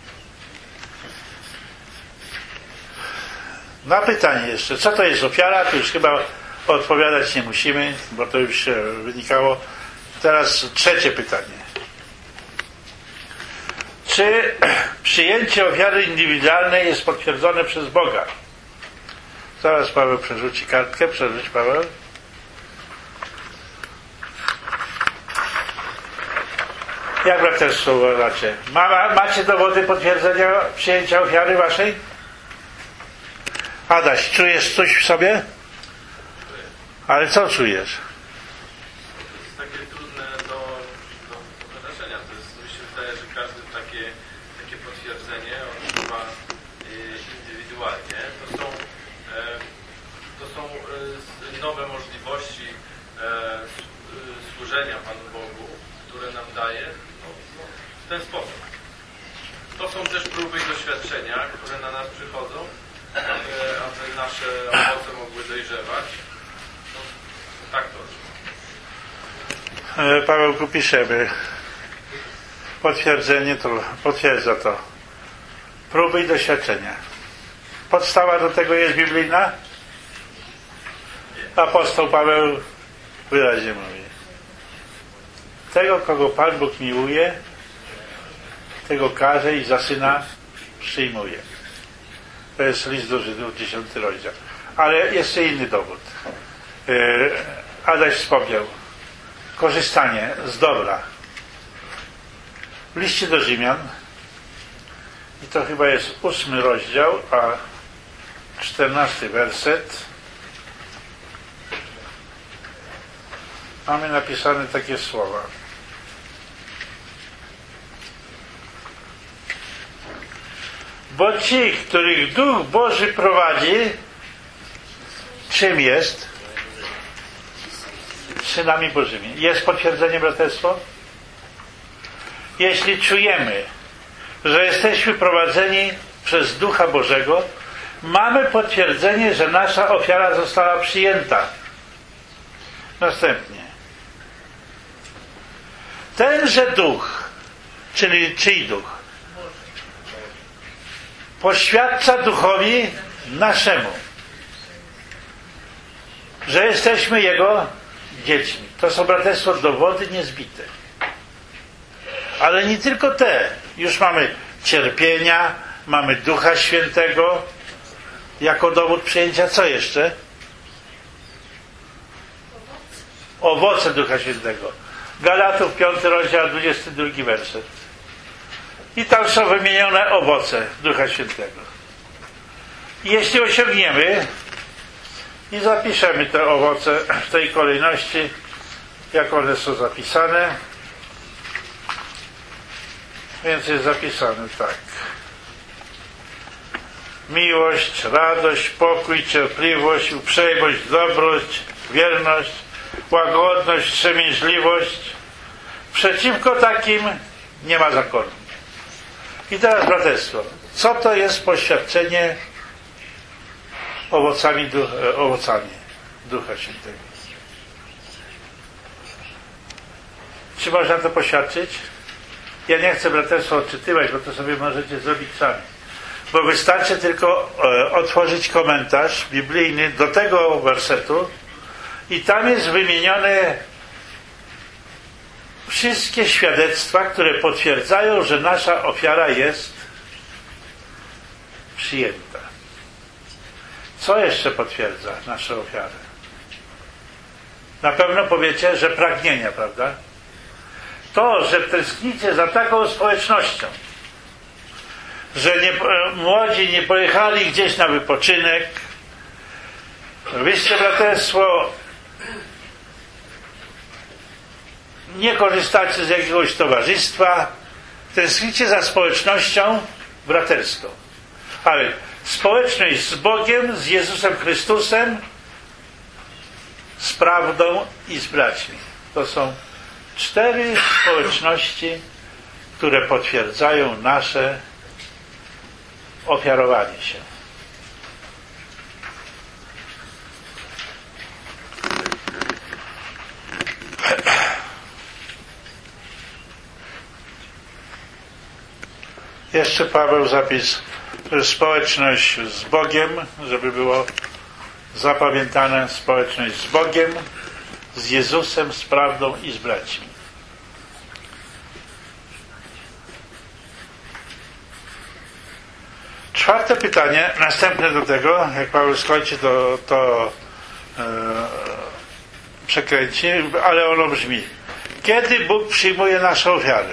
Na pytanie jeszcze, co to jest ofiara, to już chyba odpowiadać nie musimy, bo to już wynikało. Teraz trzecie pytanie. Czy przyjęcie ofiary indywidualnej jest potwierdzone przez Boga? Zaraz Paweł przerzuci kartkę. Przerzuć, Paweł. Jak braterstwo uważacie? Macie dowody potwierdzenia przyjęcia ofiary waszej? Adaś, czujesz coś w sobie? Ale co czujesz? Takie trudne do wyrażenia. To jest, mi się wydaje, że każdy takie potwierdzenie odczuwa indywidualnie. To są nowe możliwości służenia Panu Bogu, które nam daje w ten sposób. To są też próby i doświadczenia, które na nas przychodzą, aby nasze owoce mogły dojrzewać. Tak to. Pawełku, piszemy. Potwierdzenie to potwierdza to. Próby i doświadczenia. Podstawa do tego jest biblijna? Apostoł Paweł wyraźnie mówi. Tego, kogo Pan Bóg miłuje, tego karze i za syna przyjmuje. To jest list do Żydów, 10 rozdział. Ale jeszcze inny dowód. Adaś wspomniał. Korzystanie z dobra. W liście do Rzymian, i to chyba jest 8 rozdział, a 14 werset, mamy napisane takie słowa. Bo ci, których Duch Boży prowadzi, czym jest? Synami Bożymi. Jest potwierdzenie, braterstwo? Jeśli czujemy, że jesteśmy prowadzeni przez Ducha Bożego, mamy potwierdzenie, że nasza ofiara została przyjęta. Następnie. Tenże Duch, czyli czyj Duch? Poświadcza Duchowi naszemu, że jesteśmy Jego dziećmi. To są, braterstwo, dowody niezbite. Ale nie tylko te. Już mamy cierpienia, mamy Ducha Świętego jako dowód przyjęcia. Co jeszcze? Owoce Ducha Świętego. Galatów 5 rozdział 22 werset. I tam są wymienione owoce Ducha Świętego. I jeśli osiągniemy i zapiszemy te owoce w tej kolejności, jak one są zapisane, więc jest zapisane tak. Miłość, radość, pokój, cierpliwość, uprzejmość, dobroć, wierność, łagodność, wstrzemięźliwość. Przeciwko takim nie ma zakonu. I teraz, braterstwo, co to jest poświadczenie owocami Ducha Świętego? Czy można to poświadczyć? Ja nie chcę, braterstwo, odczytywać, bo to sobie możecie zrobić sami. bo wystarczy tylko otworzyć komentarz biblijny do tego wersetu i tam jest wymienione wszystkie świadectwa, które potwierdzają, że nasza ofiara jest przyjęta. Co jeszcze potwierdza naszą ofiarę? Na pewno powiecie, że pragnienia, prawda? To, że tęsknicie za taką społecznością, że młodzi nie pojechali gdzieś na wypoczynek, wyście braterstwo nie korzystacie z jakiegoś towarzystwa, tęsknicie za społecznością braterską. Ale społeczność z Bogiem, z Jezusem Chrystusem, z prawdą i z braćmi. To są 4 społeczności, które potwierdzają nasze ofiarowanie się. Jeszcze Paweł zapis, że społeczność z Bogiem, żeby było zapamiętane, społeczność z Bogiem, z Jezusem, z prawdą i z braćmi. Czwarte pytanie, następne do tego, jak Paweł skończy, to przekręci, ale ono brzmi: kiedy Bóg przyjmuje naszą ofiarę?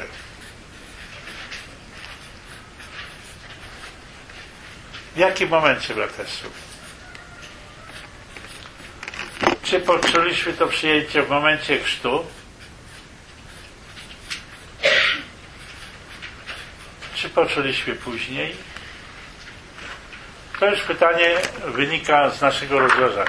W jakim momencie, braterstwo? Czy poczuliśmy to przyjęcie w momencie chrztu? Czy poczuliśmy później? To już pytanie wynika z naszego rozważania.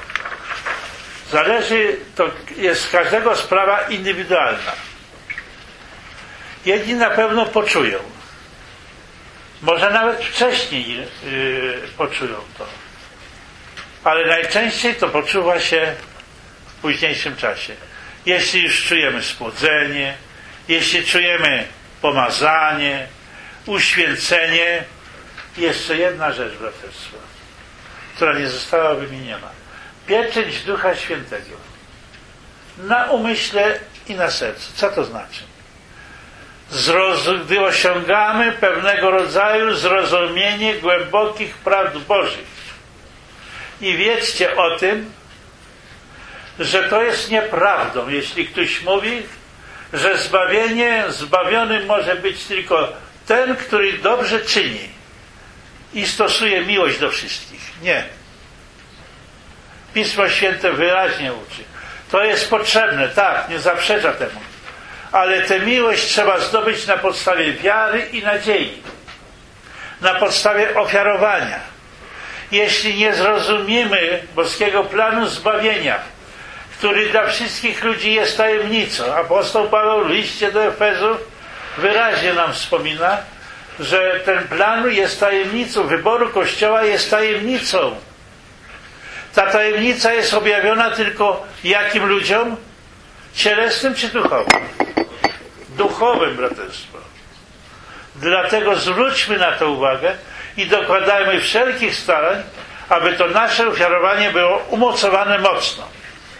Zależy, to jest każdego sprawa indywidualna. Jedni na pewno poczują. Może nawet wcześniej poczują to. Ale najczęściej to poczuwa się w późniejszym czasie. Jeśli już czujemy spłodzenie, jeśli czujemy pomazanie, uświęcenie. Jeszcze jedna rzecz, braterstwo, która nie została wymieniona. Pieczęć Ducha Świętego na umyśle i na sercu. Co to znaczy? Gdy osiągamy pewnego rodzaju zrozumienie głębokich prawd Bożych. I wiedzcie o tym, że to jest nieprawdą, jeśli ktoś mówi, że zbawiony może być tylko ten, który dobrze czyni i stosuje miłość do wszystkich. Nie. Pismo Święte wyraźnie uczy. To jest potrzebne, tak, nie zaprzecza temu. Ale tę miłość trzeba zdobyć na podstawie wiary i nadziei. Na podstawie ofiarowania. Jeśli nie zrozumiemy boskiego planu zbawienia, który dla wszystkich ludzi jest tajemnicą, apostoł Paweł w liście do Efezów wyraźnie nam wspomina, że ten plan jest tajemnicą, wyboru Kościoła jest tajemnicą. Ta tajemnica jest objawiona tylko jakim ludziom? Cielesnym czy duchowym? Duchowym, braterstwo. Dlatego zwróćmy na to uwagę i dokładajmy wszelkich starań, aby to nasze ofiarowanie było umocowane mocno.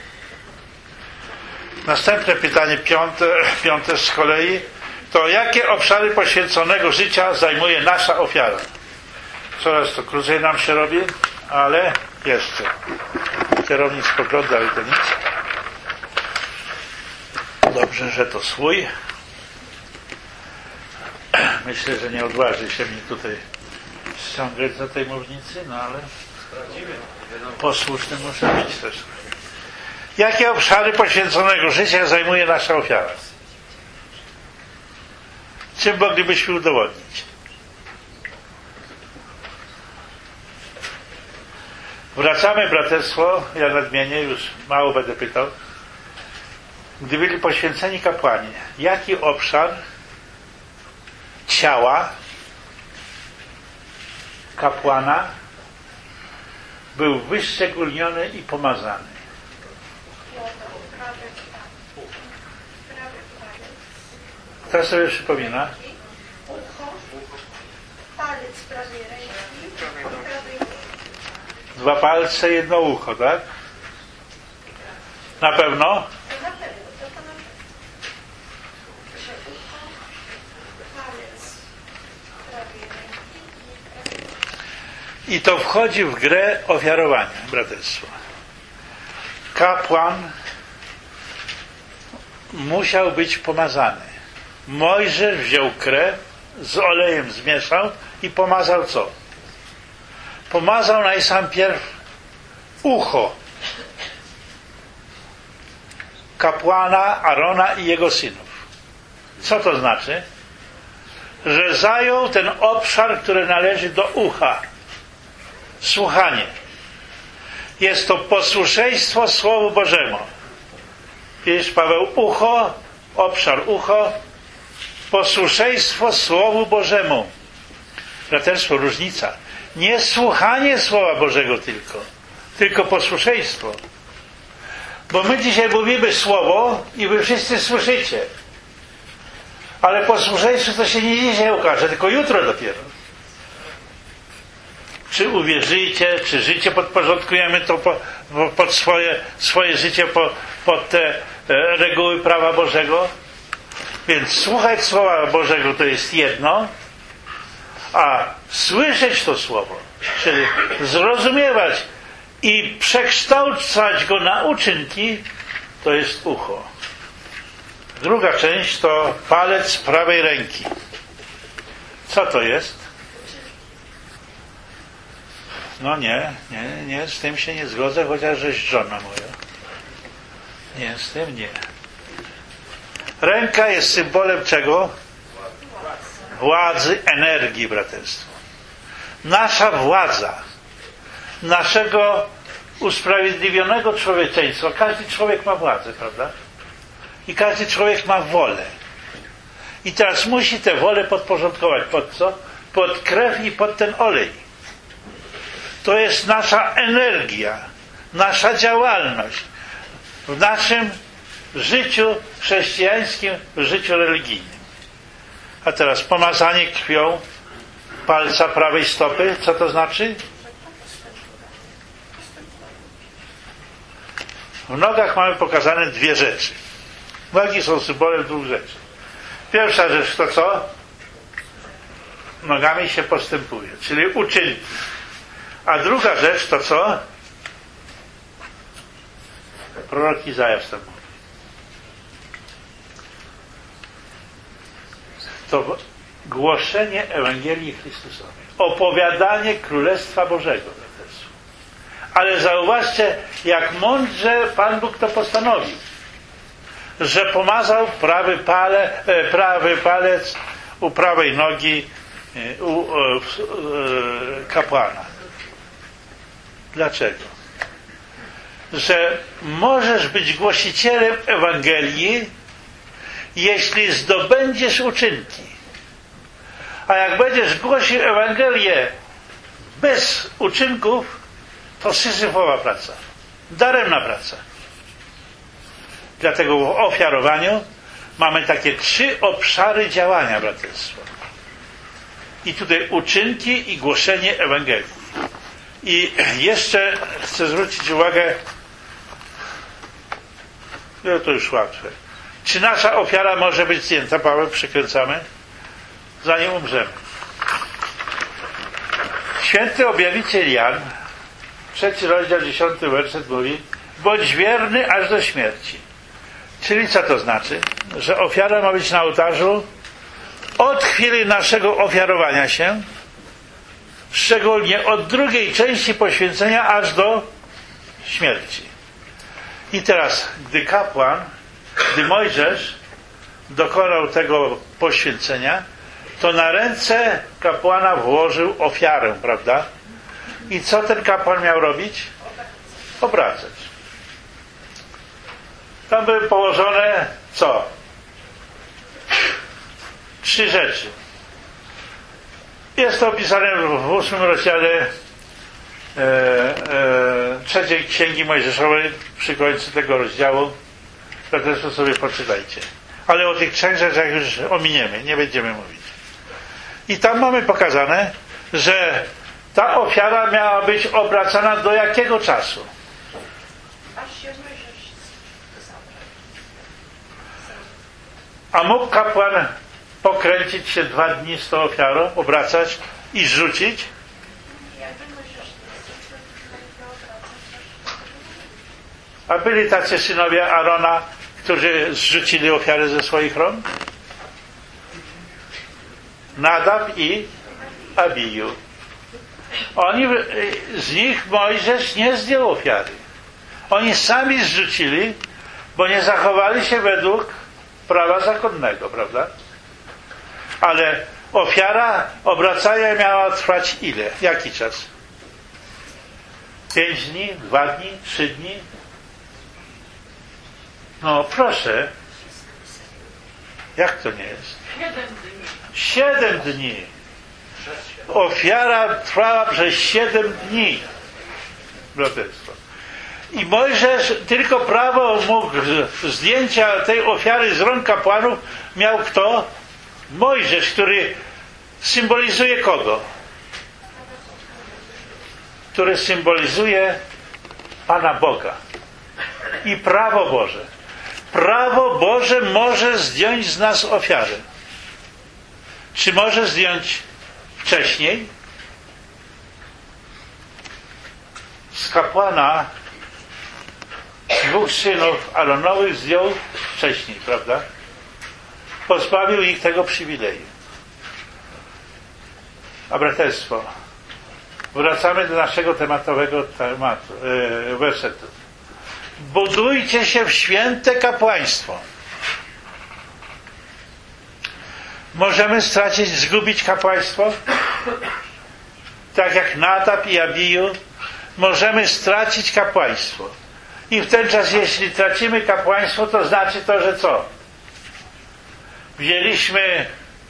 Następne pytanie, piąte z kolei, to jakie obszary poświęconego życia zajmuje nasza ofiara? Coraz to krócej nam się robi, ale jeszcze. Kierownik spogląda, ale to nic. Dobrze, że to swój. Myślę, że nie odważy się mi tutaj ściągać za tej mównicy, no ale posłuszny muszę być też. Jakie obszary poświęconego życia zajmuje nasza ofiara? Czym moglibyśmy udowodnić? Wracamy, braterstwo, ja nadmienię, już mało będę pytał. Gdy byli poświęceni kapłani, jaki obszar ciała kapłana był wyszczególniony i pomazany? Kto sobie przypomina? Ucho, palec prawej 2 palce, 1 ucho, tak? Na pewno? Na pewno, to na pewno. Że ucho, palec prawej ręki I to wchodzi w grę ofiarowania, braterstwo. Kapłan musiał być pomazany. Mojżesz wziął krew, z olejem zmieszał i pomazał co? Pomazał najsampierw ucho kapłana Arona i jego synów. Co to znaczy? Że zajął ten obszar, który należy do ucha. Słuchanie. Jest to posłuszeństwo Słowu Bożemu. Wiesz, Paweł, ucho, obszar ucho, posłuszeństwo Słowu Bożemu. Braterstwo, różnica. Nie słuchanie Słowa Bożego tylko posłuszeństwo. Bo my dzisiaj mówimy Słowo i wy wszyscy słyszycie. Ale posłuszeństwo to się nie dzisiaj ukaże, tylko jutro dopiero. Czy uwierzycie, czy życie podporządkujemy to pod swoje życie, pod te reguły prawa Bożego? Więc słuchać Słowa Bożego to jest jedno, a słyszeć to Słowo, czyli zrozumiewać i przekształcać go na uczynki, to jest ucho. Druga część to palec prawej ręki. Co to jest? No nie, z tym się nie zgodzę, chociaż żeś żona moja. Nie, z tym nie. Ręka jest symbolem czego? Władzy, energii, braterstwo. Nasza władza, naszego usprawiedliwionego człowieczeństwa. Każdy człowiek ma władzę, prawda? I każdy człowiek ma wolę. I teraz musi tę wolę podporządkować. Pod co? Pod krew i pod ten olej. To jest nasza energia, nasza działalność w naszym życiu chrześcijańskim, w życiu religijnym. A teraz pomazanie krwią palca prawej stopy. Co to znaczy? W nogach mamy pokazane 2 rzeczy. Nogi są symbolem 2 rzeczy. Pierwsza rzecz to co? Nogami się postępuje, czyli uczynki. A druga rzecz to co? Prorok Izajasz tam mówi. To głoszenie Ewangelii Chrystusowej. Opowiadanie Królestwa Bożego. Ale zauważcie, jak mądrze Pan Bóg to postanowił. Że pomazał prawy palec u prawej nogi u kapłana. Dlaczego? Że możesz być głosicielem Ewangelii, jeśli zdobędziesz uczynki. A jak będziesz głosił Ewangelię bez uczynków, to syzyfowa praca. Daremna praca. Dlatego w ofiarowaniu mamy takie 3 obszary działania, braterstwo. I tutaj uczynki i głoszenie Ewangelii. I jeszcze chcę zwrócić uwagę, no to już łatwe. Czy nasza ofiara może być zdjęta? Paweł, przykręcamy, zanim umrzemy. Święty objawiciel Jan, 3 rozdział 10 werset mówi: bądź wierny aż do śmierci. Czyli co to znaczy? Że ofiara ma być na ołtarzu od chwili naszego ofiarowania się, szczególnie od drugiej części poświęcenia aż do śmierci. I teraz, gdy Mojżesz dokonał tego poświęcenia, to na ręce kapłana włożył ofiarę, prawda? I co ten kapłan miał robić? Obracać. Tam były położone co? 3 rzeczy. Jest to opisane w 8 rozdziale 3 Księgi Mojżeszowej, przy końcu tego rozdziału. Dlatego sobie poczytajcie. Ale o tych 3 rzeczach już ominiemy, nie będziemy mówić. I tam mamy pokazane, że ta ofiara miała być obracana do jakiego czasu? Aż się Mojżesz zabrał. A mógł kapłan pokręcić się 2 dni z tą ofiarą, obracać i zrzucić? Jakby Mojżesz nie obracać. A byli tacy synowie Arona, którzy zrzucili ofiarę ze swoich rąk? Nadab i Abiju. Z nich Mojżesz nie zdjął ofiary. Oni sami zrzucili, bo nie zachowali się według prawa zakonnego, prawda? Ale ofiara obracania miała trwać ile? Jaki czas? 5 dni? 2 dni? 3 dni? No proszę. Jak to nie jest? 7 dni. Ofiara trwała przez 7 dni. Braterstwo. I Mojżesz tylko prawo mógł zdjęcia tej ofiary z rąk kapłanów miał kto? Mojżesz, który symbolizuje kogo? Który symbolizuje Pana Boga i prawo Boże. Prawo Boże może zdjąć z nas ofiarę. Czy może zdjąć wcześniej? Z kapłana 2 synów Aaronowych zdjął wcześniej, prawda? Pozbawił ich tego przywileju. A braterstwo, wracamy do naszego tematowego wersetu. Budujcie się w święte kapłaństwo. Możemy zgubić kapłaństwo? Tak jak Nadab i Abiju, możemy stracić kapłaństwo. I w ten czas, jeśli tracimy kapłaństwo, to znaczy to, że co? Wzięliśmy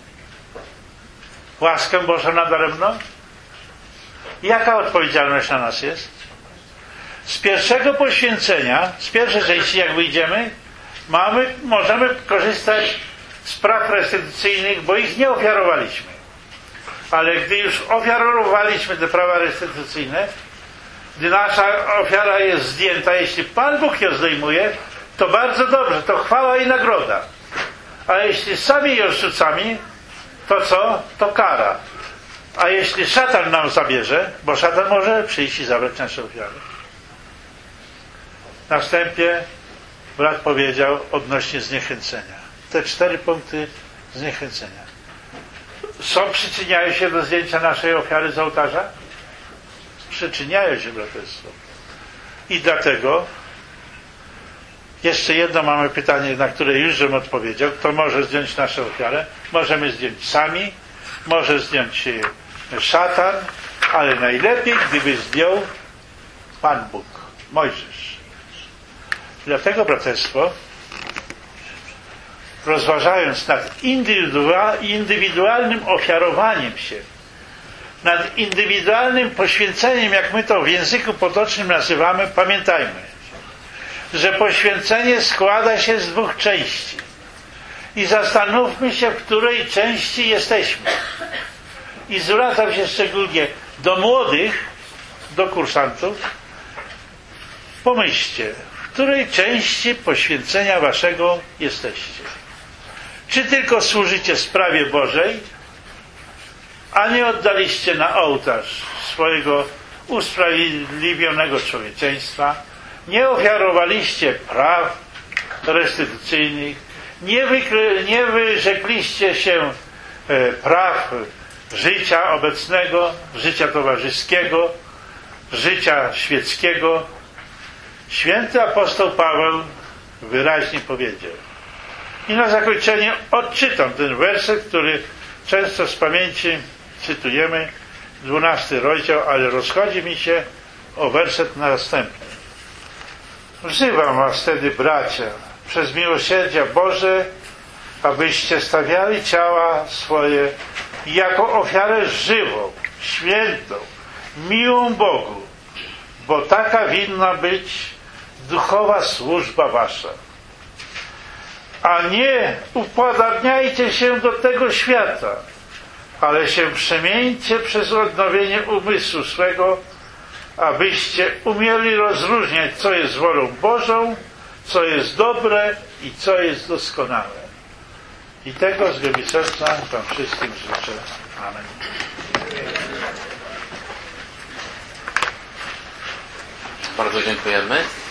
łaskę Bożą nadaremną? Jaka odpowiedzialność na nas jest? Z pierwszego poświęcenia, z pierwszej części, jak wyjdziemy, możemy korzystać z praw restytucyjnych, bo ich nie ofiarowaliśmy. Ale gdy już ofiarowaliśmy te prawa restytucyjne, gdy nasza ofiara jest zdjęta, jeśli Pan Bóg ją zdejmuje, to bardzo dobrze, to chwała i nagroda. A jeśli sami ją rzucamy, to co? To kara. A jeśli szatan nam zabierze, bo szatan może przyjść i zabrać nasze ofiary. Następnie brat powiedział odnośnie zniechęcenia. Te 4 punkty zniechęcenia. Przyczyniają się do zdjęcia naszej ofiary z ołtarza? Przyczyniają się, braterstwo. I dlatego jeszcze jedno mamy pytanie, na które już żem odpowiedział. Kto może zdjąć naszą ofiarę? Możemy zdjąć sami, może zdjąć szatan, ale najlepiej, gdyby zdjął Pan Bóg, Mojżesz. Dlatego, braterstwo, rozważając nad indywidualnym ofiarowaniem się, nad indywidualnym poświęceniem, jak my to w języku potocznym nazywamy, pamiętajmy, że poświęcenie składa się z 2 części. I zastanówmy się, w której części jesteśmy. I zwracam się szczególnie do młodych, do kursantów. Pomyślcie, w której części poświęcenia waszego jesteście. Czy tylko służycie sprawie Bożej, a nie oddaliście na ołtarz swojego usprawiedliwionego człowieczeństwa, nie ofiarowaliście praw restytucyjnych, nie wyrzekliście się praw życia obecnego, życia towarzyskiego, życia świeckiego. Święty apostoł Paweł wyraźnie powiedział. I na zakończenie odczytam ten werset, który często z pamięci cytujemy, 12 rozdział, ale rozchodzi mi się o werset następny. Wzywam was wtedy, bracia, przez miłosierdzia Boże, abyście stawiali ciała swoje jako ofiarę żywą, świętą, miłą Bogu, bo taka winna być duchowa służba wasza. A nie upodabniajcie się do tego świata, ale się przemieńcie przez odnowienie umysłu swego, abyście umieli rozróżniać, co jest wolą Bożą, co jest dobre i co jest doskonałe. I tego z głębi serca wam wszystkim życzę. Amen. Bardzo dziękujemy.